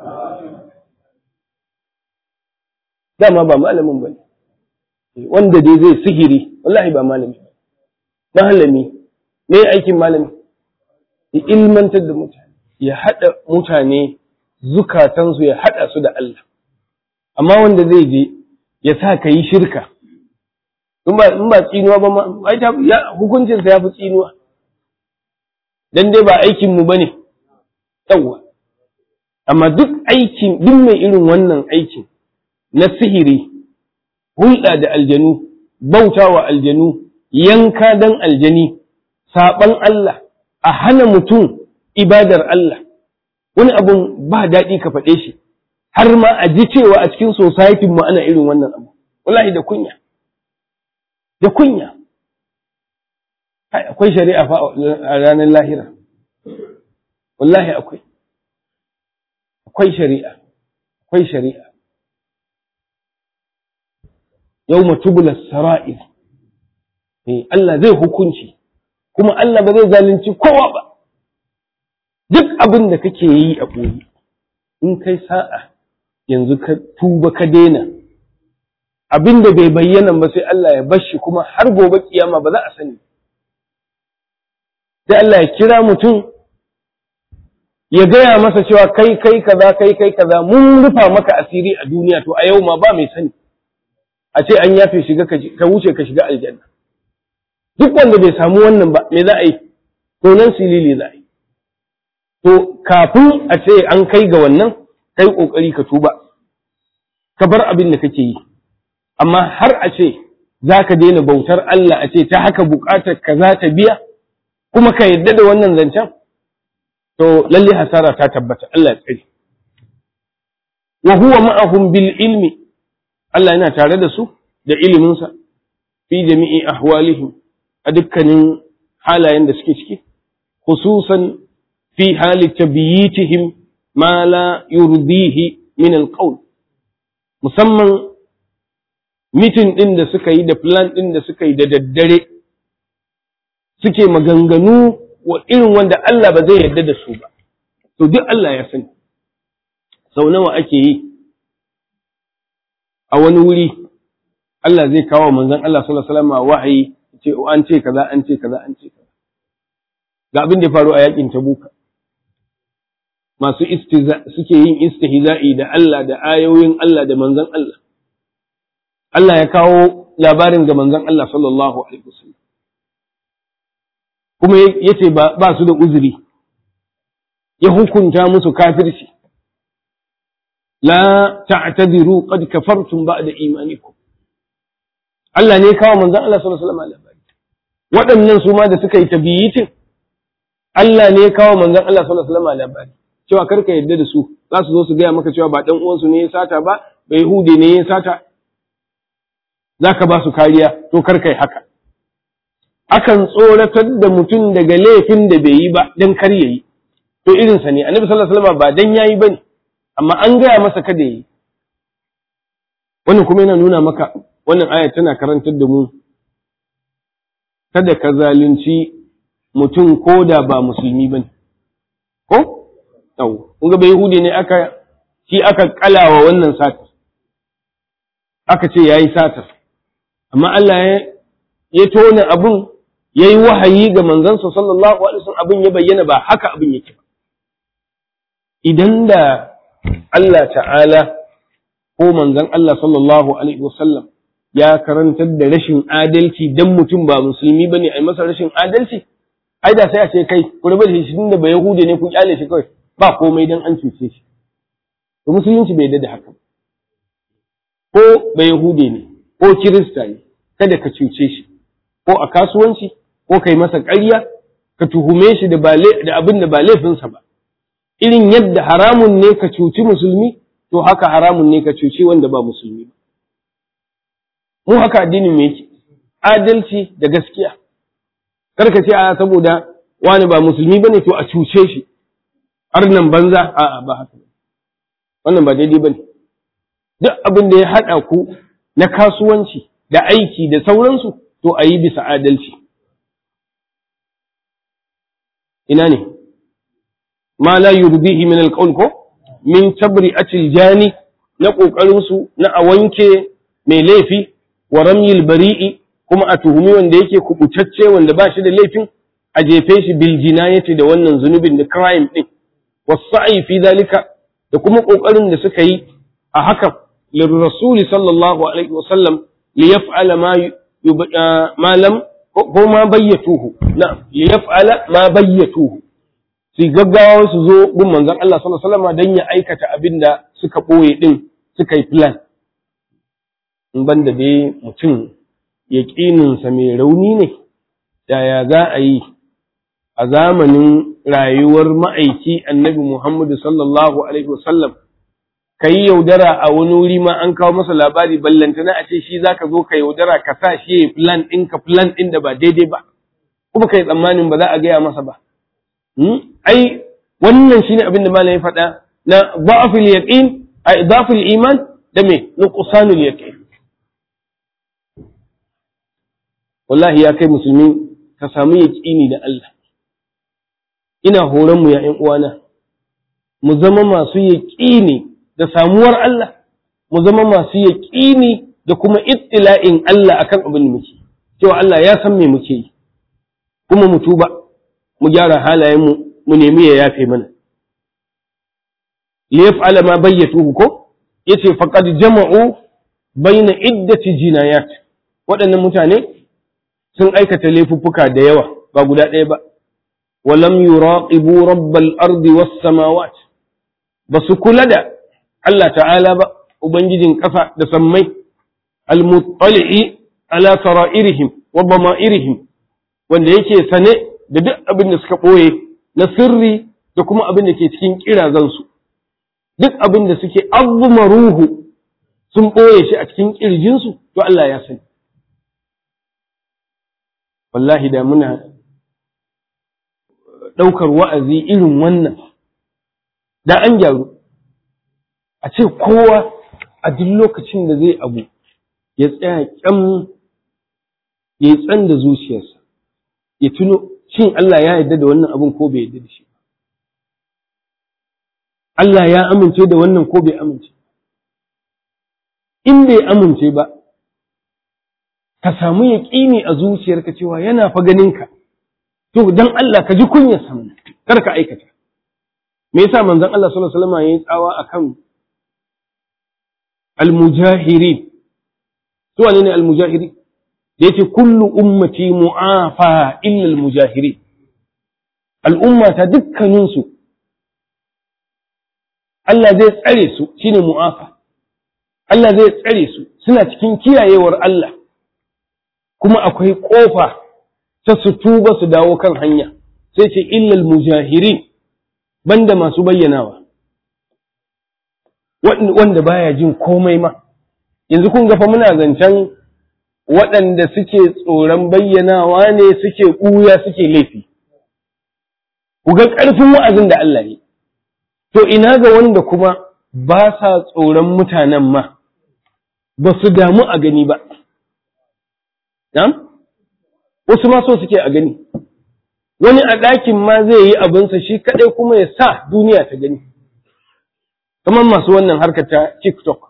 dama ba malamin ba ne wanda dai zai sihiri wallahi ba malami malami me aikin malami ya ilmantar da mutane ya haɗa mutane zukatansu ya haɗa su da Allah amma wanda zai je ya sa ka yi shirka in ba tsinuwa ba ma hukuncinsa ya fi tsinuwa dan dai ba aikinmu ba ne yawwa amma duk mai irin wannan aikin na sihiri hulɗa da aljanu bautawa aljanu yanka dan aljani saɓan Allah a hana mutum ibadar Allah wani abun ba daɗi ka faɗe shi har ma a ji cewa a cikin society mu ana irin wannan abu wallahi da kunya akwai shari'a fa a ranar lahira, wallahi akwai shari'a yawma tubla sara'ir. Allah zai hukunci, kuma Allah ba zai zalunci kowa ba. Duk abin da kake yi a ɓoye, in kai sa'a yanzu ka tuba ka daina, abin da bai bayyana ba sai Allah ya bashi, kuma har gobe kiyama ba za a sani. Sai Allah ya kira mutum ya gaya masa cewa kai kaza mun rufa maka asiri a duniya, to a yau ma ba mai sani, a ce an yafe shiga ka wuce ka shiga aljanna. Duk wanda bai samu wannan ba me za a yi? To nan silili za a yi. To kafin a ce an kai ga wannan, kai kokari ka tuba, ka bar abin da kake yi. Amma har a ce za ka daina bautar Allah, a ce ta haka bukatar ka za ta biya, kuma ka yadda da wannan zancen, to lalle hasara ta tabbata. Allah ya tsare. Wa huwa ma'ahum bil ilmi, Allah yana tare da su da iliminsa, fi jami'i ahwalihim, a dukkanin halayen da suke ciki, khususan fi hali tabyitihim ma la yurdihi min alqawl, musamman mitin din da suka yi da plan din da suka yi da daddare, suke maganganu wa irin wanda Allah ba zai yarda da su ba, to duk Allah ya sani. Sau nawa ake yi a wani wuri, Allah zai kawo manzon Allah sallallahu alaihi wasallam wahayi, ce an ce kaza an ce kaza an ce kaza. Ga abin da ya faru a yakin Tabuka, masu suke yin istihza'i da Allah, da ayoyin Allah, da manzon Allah. Allah ya kawo labarin ga manzon Allah sallallahu alaihi wasallam, kuma yace ba su da uzuri, ya hukunta musu kafirci. La ta'tadiru qad kafartum ba'da imanikum. Allah ne kawo manzon Allah sallallahu alaihi wasallam labari. Waɗannan su ma da suka yi tabiyitin, Allah ne kawo manzon Allah sallallahu alaihi wasallam labari cewa karka yadda da su, za su zo su gaya maka cewa ba dan uwansu ne ya sata ba, ba Yahudi ne ya sata, zaka ba su kariya, to karka yi haka. Akan tsoratar da mutum daga laifin da bai yi ba dan kar yayi, to irinsa ne. Annabi sallallahu alaihi wasallam ba dan yayi bane, amma an gaya masa kada yayi. Wannan kuma yana nuna maka, wannan aya tana karantar da mu kada ka zalunci mutum ko da ba musulmi bane. Ko? Yau, kun ga bai Yahudi ne aka kalawa wannan satar, aka ce yayi satar, amma Allah ya tona abun, yayi wahayi ga manzansa sallallahu alaihi wasallam, abin ya bayyana ba haka abin yake ba. Idan da Allah ta'ala ko manzon Allah sallallahu alaihi wasallam ya karantar da rashin adalci dan mutum ba musulmi bane ai masa rashin adalci, ai da sai a ce kai ku rabu da shi tunda ba Yahudi ne ku kyale shi kawai, ba komai dan an cuce shi. To musulunci bai yarda da haka. Ko ba Yahudi ne ko Kirista ne, kada ka cuce shi, ko a kasuwanci, ko kai masa ƙarya, ka tuhume shi da abin da ba laifinsa ba. Irin yadda haramun ne ka cuci musulmi, to haka haramun ne ka cuci wanda ba musulmi ba. Mu haka addinin mu yake, adalci da gaskiya. Kar ka ce a saboda wani ba musulmi bane to a cuce shi, har nan banza, a'a ba haka. Wannan ba daidai bane. Duk abin da ya haɗa ku na kasuwanci da aiki da sauransu, to a yi bisa adalci. Ina ne? Ma la yurdihi min alqawl, ko min tabri'atil jani, na kokarin su na a wanke mai laifi, wa ramyil bari'i, kuma a tuhumi wanda yake kubutacce wanda ba shi da laifin, a jefe shi bil jinayati da wannan zunubin da crime din, wasa'i fi zalika, da kuma kokarin da suka yi a haka lirrasuli sallallahu alaihi wasallam li yaf'ala ma lam ko ma bayyatuhu, na'am, li yaf'ala ma bayyatuhu, su gaggawa su zo gun manzon Allah sallallahu alaihi wasallam dan ya aikata abin da suka boye din, suka yi plan. In banda dai mutum yaqininsa mai rauni ne, yaya za a yi a zamanin rayuwar ma'aiki annabi Muhammadu sallallahu alaihi wasallam ka yi yaudara a wani wuri ma an kawo masa labari, ballantana a ce shi za ka zo ka yaudara ka sa shi ya yi plan ɗinka, plan ɗin da ba daidai ba, kuma kai tsammanin ba za a gaya masa ba. Ai wannan shine abin da malam ya faɗa na da'aful yaqin a idaful iman da me nuqsanul yaqin. Wallahi ya kai musulmi ka samu yaqini da Allah. Ina horon mu ya ƴan uwana mu zama masu yaqini da samuwar Allah, mu zama masu yaqini da kuma ittila'in Allah akan abin da muke. Cewa Allah ya san me muke yi. Kuma mu tuba, mu gyara halayenmu, mu nemi ya yafe mana. Liyaf'ala ma bayyatuhu ko yace faqad jama'u baina iddati jinayat. Waɗannan mutane sun aikata laifuffuka da yawa ba guda ɗaya ba. Walam yuraqibu rabbal ardi was samawat. Basu kula da Allah ta'ala ba, ubangijin ƙasa da sammai, al-muttali'i ala sara'irihim wa dama'irihim, wanda yake sane da duk abin da suka ɓoye na sirri da kuma abin da ke cikin ƙirazansu. Duk abin da suke ruhu sun ɓoye shi a cikin ƙirjinsu, to Allah ya sani. Wallahi da muna ɗaukar wa'azi irin wannan, da an gyaru. A ce kowa a duk lokacin da zai abu ya tsaya ƙyam ya yi tsan da zuciyarsa, ya tuno shin Allah ya yarda da wannan abin ko bai yarda da shi. Allah ya amince da wannan ko bai amince. In bai amince ba, ka samu yaƙini a zuciyarka cewa yana fa ganinka, to dan Allah ka ji kunyar sa, kar ka aikata. Me yasa manzon Allah sallallahu alaihi wasallam yayi tsawa akan al-mujahirin? Su wane ne al-mujahiri? Da yace kullu ummati mu'afa illa al-mujahirin. Al'umma ta dukkaninsu Allah zai tsare su, shine mu'afa. Allah zai tsare su, suna cikin kiyayewar Allah, kuma akwai ƙofa ta su tuba su dawo kan hanya, sai ce illal mujahirin, banda masu bayyanawa, wanda baya jin komai ma. Yanzu kun gafa muna zancen waɗanda suke tsoron bayyanawa ne, suke ɓuya, suke laifi. Ku ga ƙarfin wa'azin da Allah yi. To ina ga wanda kuma ba sa tsoron mutanen ma, ba su damu a gani ba. Wasu ma so suke a gani. Wani a ɗakin ma zai yi abinsa shi kaɗai kuma ya sa duniya ta gani. Kamar masu wannan harkar ta TikTok.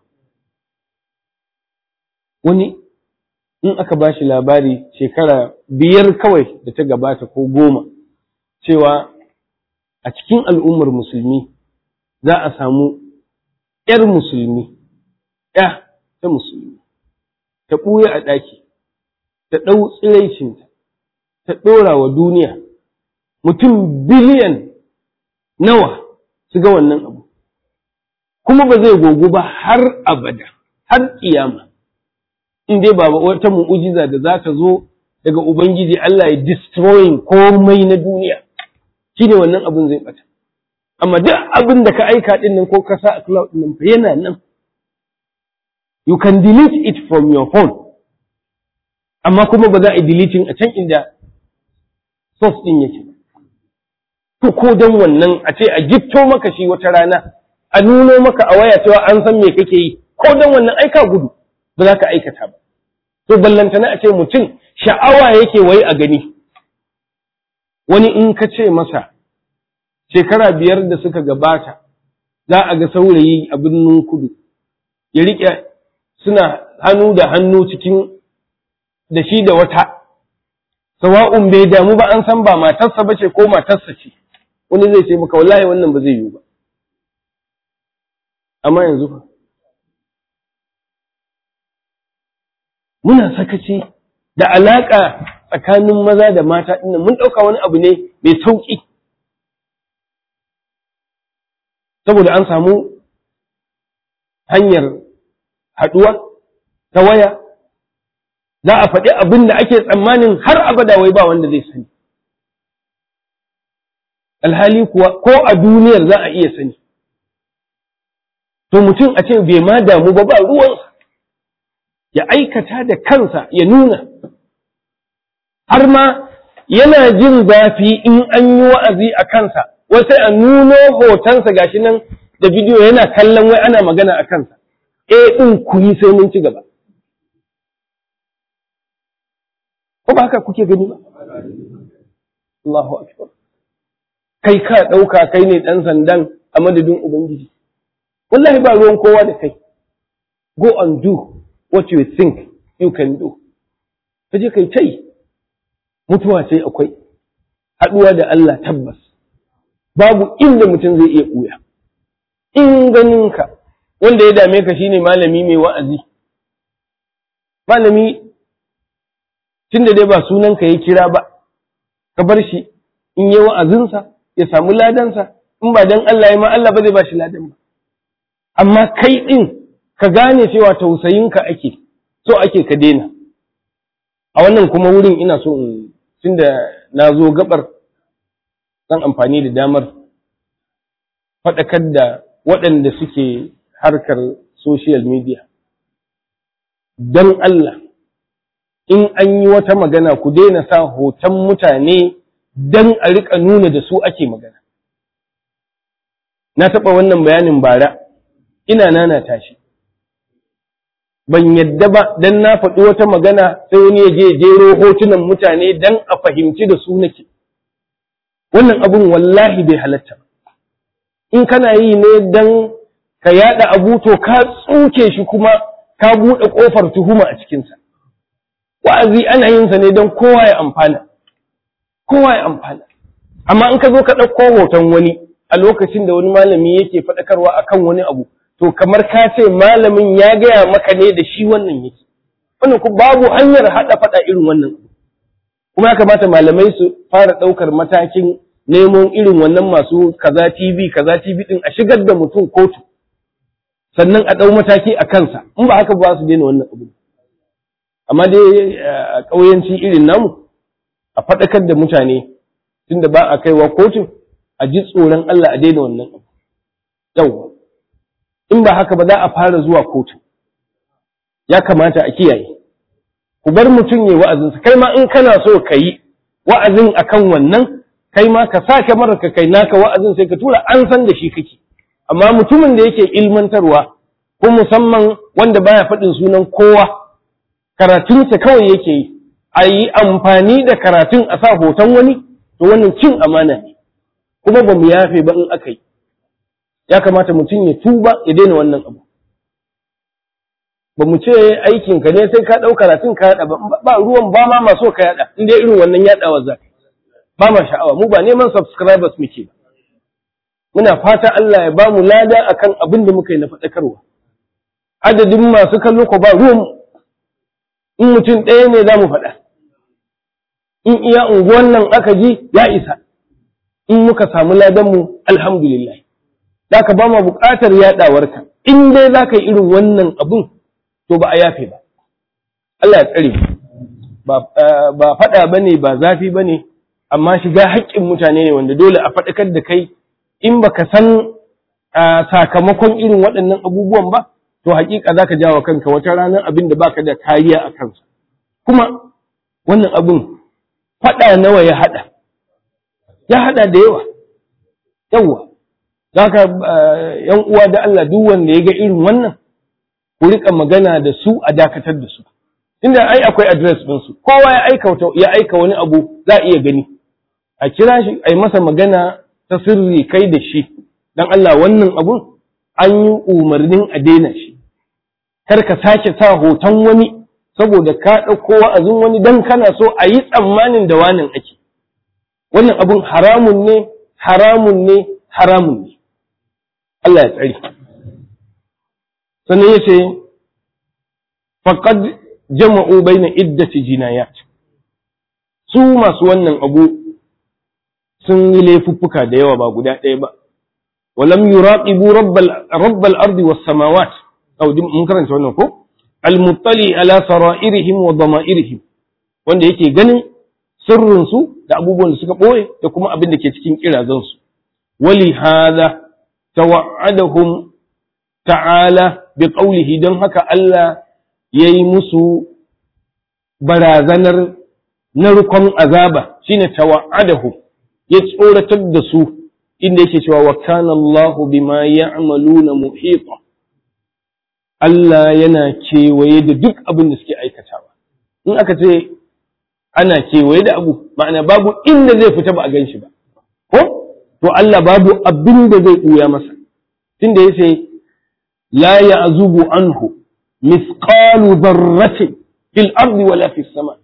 Wani in aka ba shi labari shekara 5 kawai da ta gabata ko 10, cewa a cikin al'ummar musulmi za a samu ‘yar musulmi, ‘ya ta musulmi, ta ɓuya a ɗaki, ta ɗau tsiraicinta, ta ɗora wa duniya, mutum biliyan nawa su ga wannan abu, kuma ba zai gogu ba har abada, har ƙiyama, in dai ba wata mu'ujiza da za ta zo daga Ubangiji Allah ya destroying komai na duniya, shi ne wannan abin zai ɓata. Amma duk abin da ka aika ɗin nan ko ka sa a cloud ɗin nan fa yana nan. You can delete it from your phone. Amma kuma ba za a deleting a can inda source ɗin yake. To ko don wannan a ce a gifto maka shi wata rana, a nuno maka a waya cewa an san me kake yi, ko don wannan aika gudu ba za ka aikata ba. To ballantana a ce mutum sha'awa yake wai a gani. Wani in ka ce masa shekara 5 da suka gabata za a ga saurayi a birnin Kudu ya riƙe suna hannu da hannu cikin da shi da wata, sawa'un bai damu ba, an san ba matarsa ba ce ko matarsa ce, wani zai ce maka wallahi wannan ba zai yiwu ba. Amma yanzu fa muna sakaci da alaƙa tsakanin maza da mata ɗin mun ɗauka wani abu ne mai sauƙi. Saboda an samu hanyar haɗuwa ta waya, za a faɗi abin da ake tsammanin har abada wai ba wanda zai sani. Alhali kuwa ko a duniyar za a iya sani. To mutum a ce bai ma damu ba ruwansa, ya aikata da kansa ya nuna, har ma yana jin zafi in an yi wa'azi a kansa, wai sai a nuno hotonsa gashi nan da bidiyo yana kallon wai ana magana a kansa. Ɗin ku yi sai mun ci gaba. Ko ba haka kuke gani ba? Allahu akbar. Kai ka ɗauka kai ne ɗan sandan a madadin Ubangiji. Wallahi ba ruwan kowa da kai. Go and do what you think you can do. Ka je kai tai. Mutuwa ce akwai. Haɗuwa da Allah tabbas. Babu inda mutum zai iya ɓuya. In ganinka wanda ya dame ka shine malami mai wa'azi. Malami tunda dai ba sunanka ya kira ba, ka bar shi in yi wa'azinsa ya samu ladansa, in ba don Allah ya ma Allah ba zai ba shi ladan ba. Amma kai ɗin ka gane cewa tausayinka ake, so ake ka daina. A wannan kuma wurin ina so in, tunda na zo gabar, zan amfani da damar faɗakar da waɗanda suke harkar social media. Don Allah, in an yi wata magana ku daina sa hoton mutane don a riƙa nuna da su ake magana. Na taɓa wannan bayanin bara, ina nanata shi. Ban yadda ba don na faɗi wata magana sai wani ya je jero hotunan mutane don a fahimci da su nake. Wannan abun wallahi bai halatta. In kana yi ne don ka yaɗa abu to ka tsuke shi kuma ka buɗe ƙofar tuhuma a cikinsa. Wa'azi ana yin sa ne don kowa ya amfana. Kowa ya amfana. Amma in ka zo ka ɗauko hoton wani a lokacin da wani malami yake faɗakarwa akan wani abu, to kamar ka ce malamin ya gaya maka ne da shi wannan yake. Wannan ku babu hanyar haɗa faɗa irin wannan. Kuma ya kamata malamai su fara ɗaukar matakin neman irin wannan masu kaza TV ɗin a shigar da mutum kotu. Sannan a ɗau mataki a kansa, in ba haka ba su daina wannan abu. Amma dai a ƙauyanci irin namu, a faɗakar da mutane tunda ba a kaiwa kotun, a ji tsoron Allah a daina wannan abu. Yawwa. In ba haka ba za a fara zuwa kotu. Ya kamata a kiyaye. Ku bar mutum ya wa'azinsa, kai ma in kana so ka yi wa'azin akan wannan, kai ma ka sake mara ka kai naka wa'azin sai ka tura an san da shi kake. Amma mutumin da yake ilmantarwa, ko musamman wanda baya faɗin sunan kowa, karatunsa kawai yake yi, a yi amfani da karatun a sa hoton wani, to wannan cin amana ne, kuma ba mu yafe ba in aka yi. Ya kamata mutum ya tuba ya daina wannan abu. Ba mu ce aikinka ne sai ka ɗau karatun ka yaɗa ba ruwan ba ma maso ka yaɗa, inda irin wannan yaɗawa za ka. Ba ma sha'awa, mu ba neman subscribers muke ba. Muna fata Allah ya ba mu lada akan abin da muka yi na faɗakarwa. Adadin masu kallo ko ba ruwan, in mutum ɗaya ne za mu faɗa. In iya unguwan nan aka ji ya isa, in muka samu ladanmu alhamdulillah. Da ka ba ma buƙatar yaɗawarka, in dai za ka yi irin wannan abun to ba a yafe ba. Allah ya tsare, ba faɗa ba ne, ba zafi ba ne, amma shiga haƙƙin mutane ne wanda dole a faɗakar da kai. In baka san sakamakon irin waɗannan abubuwan ba, to haƙiƙa za ka jawo kanka wata ranar abin da baka da kariya a kansa. Kuma wannan abin faɗa nawa ya haɗa? Ya haɗa da yawa. Yawwa. Za ka ‘yan uwa da Allah duk wanda ya ga irin wannan, ku riƙa magana da su a dakatar da su. Inda ai akwai address ɗinsu, kowa ya aika wani abu za a iya gani. A kira shi, a yi masa magana ta sirri kai da shi, don Allah wannan abun an yi umarnin a daina shi. Kar ka sake sa hoton wani saboda ka ɗauko wa'azin wani don kana so a yi tsammanin da wanin ake. Wannan abun haramun ne, haramun ne, haramun ne. Allah ya tsari. Sannan ya ce, faƙad jama'u bai na iddati jinayat. Su masu wannan abu sun yi laifuffuka da yawa ba guda ɗaya ba. Walam yuraqibu rabbal ardi was samawat. Mun karanta wannan ko? Al-muttali ala sara'irihim wa dama'irihim. Wanda yake ganin sirrin su da abubuwan da suka boye da kuma abin da ke cikin kirazan su. Wali hadha tawa'adahum ta'ala bi qawlihi, don haka Allah yayi musu barazanar narkon azaba shine tawa'adahu ya tsoratar da su inda yake cewa wa kana Allahu bima ya'maluna muhita Allah yana kewaye da duk abin da suke aikatawa in aka ce ana kewaye da abu ma'ana babu inda zai fita ba a gan shi ba ko to Allah babu abin da zai ɓuya masa tunda yace la ya'zubu anhu mithqalu dharratin fil ardi wala fis sama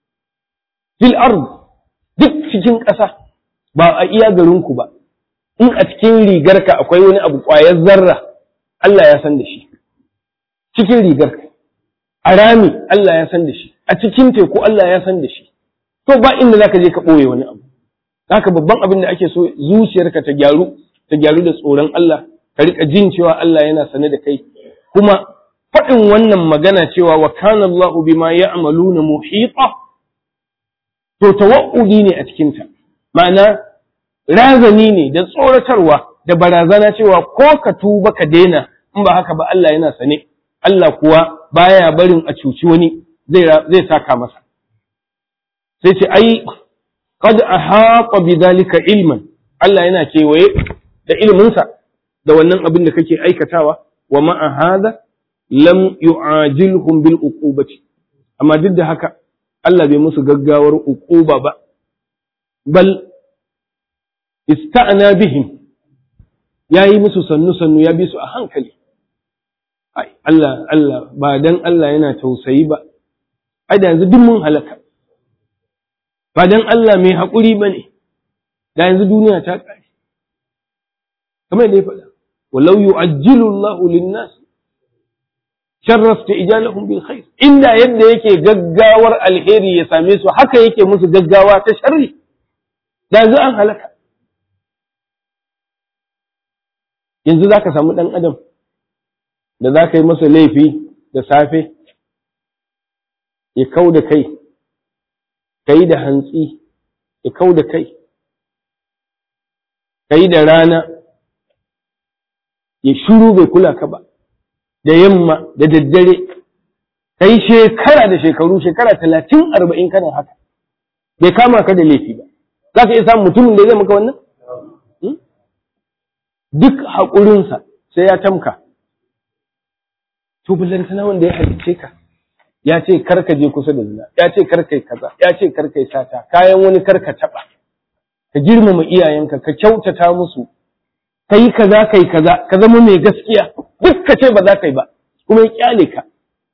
fil ardi duk cikin ƙasa ba a iya garinku ba in a cikin rigarka akwai wani abu ƙwayar zarra Allah ya san da shi cikin rigarka a rami Allah ya san da shi a cikin teku Allah ya san da shi to ba inda zaka je ka ɓoye wani abu haka babban abin da ake so zuciyarka ta gyaru da tsoron Allah ka rika jin cewa Allah yana sane da kai kuma faɗin wannan magana cewa wa kana Allahu bima ya'maluna muhita to tawakkuli ne a cikin ta ma'ana razani ne da tsoratarwa da barazana cewa ko ka tuba ka daina in ba haka ba Allah yana sane Allah kuwa baya barin a cuci wani zai saka masa sai ce ai qad ahata bidhalika ilman Allah yana kewaye da iliminsa da wannan abin da kake aikatawa wa ma'a hada lam yu'ajilhum bil uqubati amma duk da haka Allah bai musu gaggawar uquba ba bal ista'na bihim yayi musu sannu ya bi su a hankali ai Allah ba dan Allah yana tausayi ba ai da yanzu duk mun halaka ba dan Allah mai haƙuri bane da yanzu duniya ta ƙare kamar da ya faɗa walau yu'ajjilu Allahu lin-nas sharra isti'jalahum bil khair inda yadda yake gaggawar alheri ya same su haka yake musu gaggawa ta sharri da yanzu an halaka yanzu zaka samu dan adam da zaka yi masa laifi da safe ya kau da kai kai da hantsi ya kau da kai kai da rana ya shiru bai kula ka ba da yamma da daddare kai shekara da shekaru shekara 30-40 kana haka bai kama ka da laifi ba za ka iya samun mutumin da zai maka wannan duk haƙurinsa sai ya tamka tubulantana wanda ya halice ka ya ce karka je kusa da zina ya ce karka yi kaza ya ce karka yi sata kayan wani karka taɓa ka girmama iyayenka ka kyautata musu ka yi kaza ka zama mai gaskiya duk ka ce ba za ka yi ba kuma ya kyale ka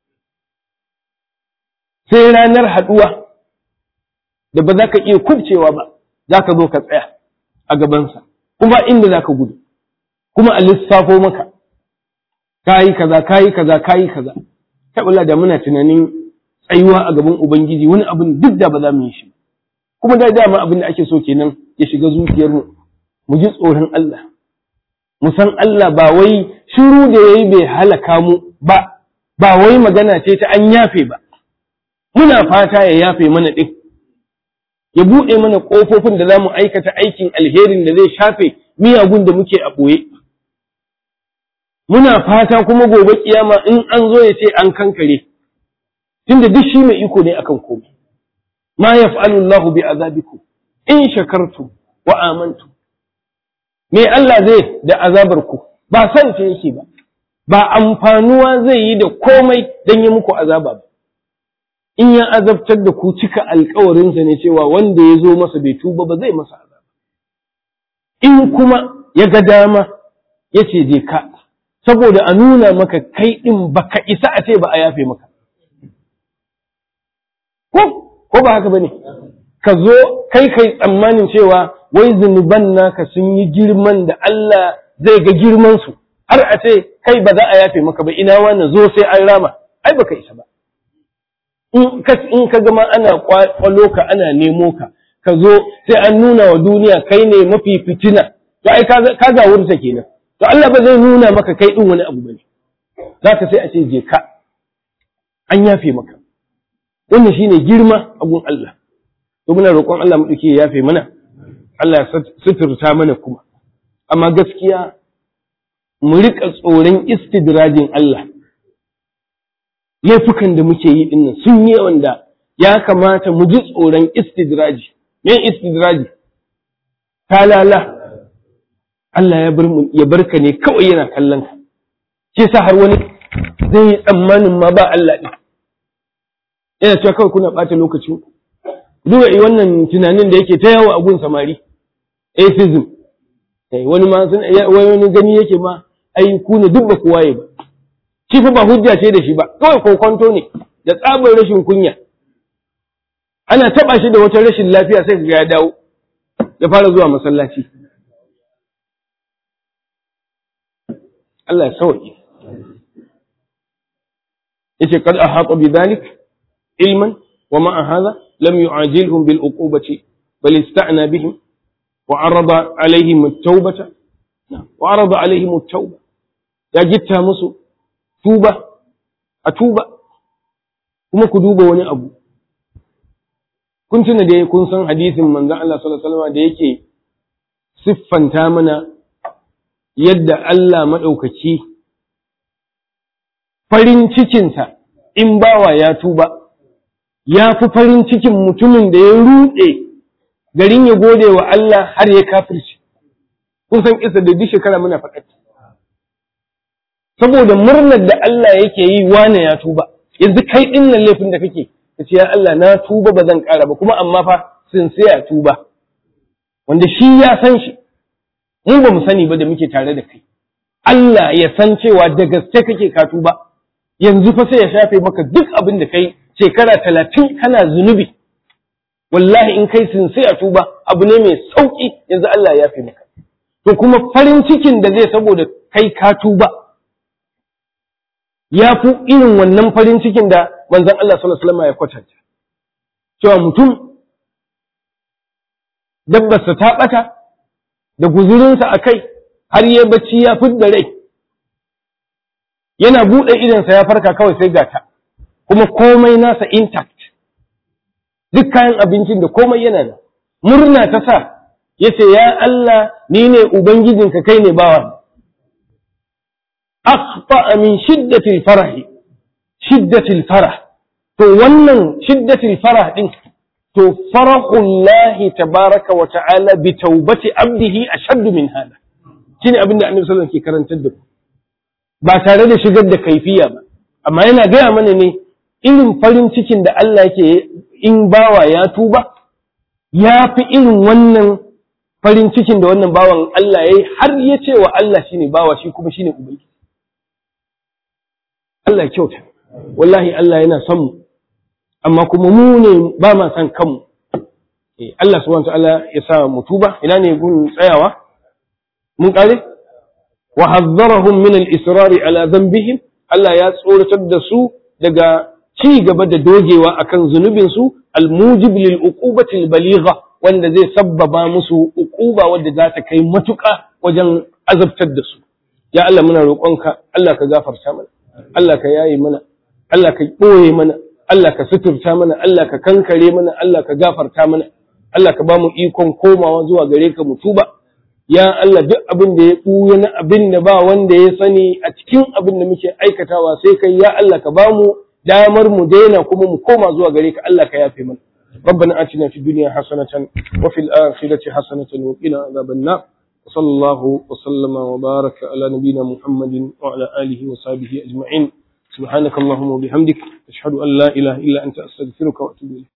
sai ranar haɗuwa da ba za ka iya kubcewa ba za ka zo ka tsaya a gabansa kuma inda za ka gudu kuma a lissafo maka ka yi kaza taɓala da muna tunanin tsayuwa a gaban Ubangiji wani abin duk da ba za mu yi shi kuma da dama abin da ake so kenan ya shiga zuciyarmu mu ji tsoron Allah mu san Allah ba wai shiru da yayi bai halaka mu ba wai magana ce ta an yafe ba muna fata ya yafe mana din ya buɗe mana ƙofofin da za mu aikata aikin alherin da zai shafe miyagun da muke a ɓoye muna fata kuma gobe kiyama in an zo ya ce an kankare tunda duk shi mai iko ne akan komai ma yaf'alu Allahu bi azabikum in shakartum wa amantum me Allah zai da azabar ku ba san ta yake ba amfanuwa zai yi da komai dan yi muku azaba ba in ya azabtar da ku cika alƙawarinsa ne cewa wanda ya zo masa bai tuba ba zai masa azaba in kuma ya ga dama ya ce je ka saboda a nuna maka kai ɗin baka isa a ce ba a yafe maka ko ba haka bane ka zo kai tsammanin cewa wai zunuban naka sun yi girman da Allah zai ga girman su har a ce kai ba za a yafe maka ba ina wani zo sai an rama ai baka isa ba in ka gama ana kwalo ka ana nemo ka zo sai an nuna wa duniya kai ne mafi fitina to ai ka ga wurinsa kenan to Allah ba zai nuna maka kai din wani abu bane zaka sai a ce je ka an yafe maka wannan shine girma a gun Allah to muna roƙon Allah mu dake ya yafe mana Allah ya suturta mana kuma amma gaskiya mu rika tsoron istidrajin Allah laifukan da muke yi dinnan sun yi wanda ya kamata mu ji tsoron istidraji. Me istidraji? Talala. Allah ya barka ne kawai yana kallon ka. Ke sa har wani zai yi tsammanin ma ba Allah ɗin. Yana cewa kawai kuna ɓata lokacin. Duba wannan tunanin da yake ta yawo a gun samari. Atheism. Wani gani yake ma ai ku ne duk ba ku waye ba. Shi fa ba hujja ce da shi ba, kawai kokonto ne da tsabar rashin kunya. Ana taba shi da wata rashin lafiya sai ga ya dawo ya fara zuwa masallaci. Allah ya sauke. Yace kad ahata bidhalik ilman wa ma'a hadha lam yu'ajilhum bil uqubati bal ista'na bihim wa arada alaihim at-taubata wa arada alaihim at-tauba. Ya gitta musu tuba, a tuba, kuma ku duba wani abu. Kun tuna da kun san hadisin manzon Allah sallallahu alaihi wasallam da yake siffanta mana yadda Allah maɗaukaki farin cikinsa in bawa ya tuba, ya fi farin cikin mutumin da ya ruɗe garin ya gode wa Allah har ya kafirci. Kun san isa da duk shekara muna faɗa. Saboda murnar da Allah yake yi wane ya tuba, yanzu kai ɗin nan laifin da kake, ka ce ya Allah na tuba ba zan ƙara ba, kuma amma fa sun sai tuba, wanda shi ya san shi, mu ba mu sani ba da muke tare da kai. Allah ya san cewa da gaske kake ka tuba, yanzu fa sai ya shafe maka duk abin da kai shekara 30 kana zunubi. Wallahi in kai sun sai tuba abu ne mai sauƙi, yanzu Allah ya yafe maka. To kuma farin cikin da zai saboda kai ka tuba, ya fi irin wannan farin cikin da manzon Allah sallallahu alaihi wasallam ya kwatanta. Cewa mutum dabbarsa ta ɓata da guzurinsa a kai har ya bacci ya fidda rai, yana buɗe idansa ya farka kawai sai gata, kuma komai nasa intact, duk kayan abincin da komai yana da murna ta sa ya ce ya Allah ni ne Ubangijinka kai ne bawa. Akhta min shiddatil farahi, shiddatil farah, to wannan shiddatil farah din to farahullahi tabaraka wa ta'ala bi taubati abdihi ashaddu min hada. Shine abin da Annabi sallallahu alaihi wasallam ke karantar da ku, ba tare da shigar da kaifiya ba, amma yana gaya mana ne irin farin cikin da Allah yake in bawa ya tuba, ya fi irin wannan farin cikin da wannan bawan Allah yayi har ya ce wa Allah shine bawa, shi kuma shine ubangiji. Allah ya kyauta, wallahi Allah yana son mu, amma kuma mu ne ba ma san kanmu. Allah subhanahu wa ta'ala ya sa mu tuba. Ina ne gun tsayawa? Mun kare? Wa hazzarahum min al-israr ala dhanbihim, Allah ya tsoratar da su daga ci gaba da dogewa akan zunubin su, al-mujib lil uqubati al-baligha, wanda zai sabbaba musu uquba wanda za ta kai matuƙa wajen azabtar da su. Ya Allah muna roƙonka, Allah ka gafarta mana, Allah ka yaye mana, Allah ka ɓoye mana, Allah ka suturta mana, Allah ka kankare mana, Allah ka gafarta mana, Allah ka ba mu ikon komawa zuwa gare ka mu tuba. Ya Allah duk abin da ya ɓuya na abin da ba wanda ya sani a cikin abin da muke aikatawa sai kai, ya Allah ka ba mu damar mu daina kuma mu koma zuwa gare ka, Allah ka yafe mana. ربنا آتنا في الدنيا حسنة وفي الآخرة حسنة وقنا عذاب النار. وصلى الله وسلم وبارك على نبينا محمد وعلى آله وصحبه أجمعين. سبحانك اللهم وبحمدك أشهد أن لا إله إلا أنت أستغفرك وأتوب إليك.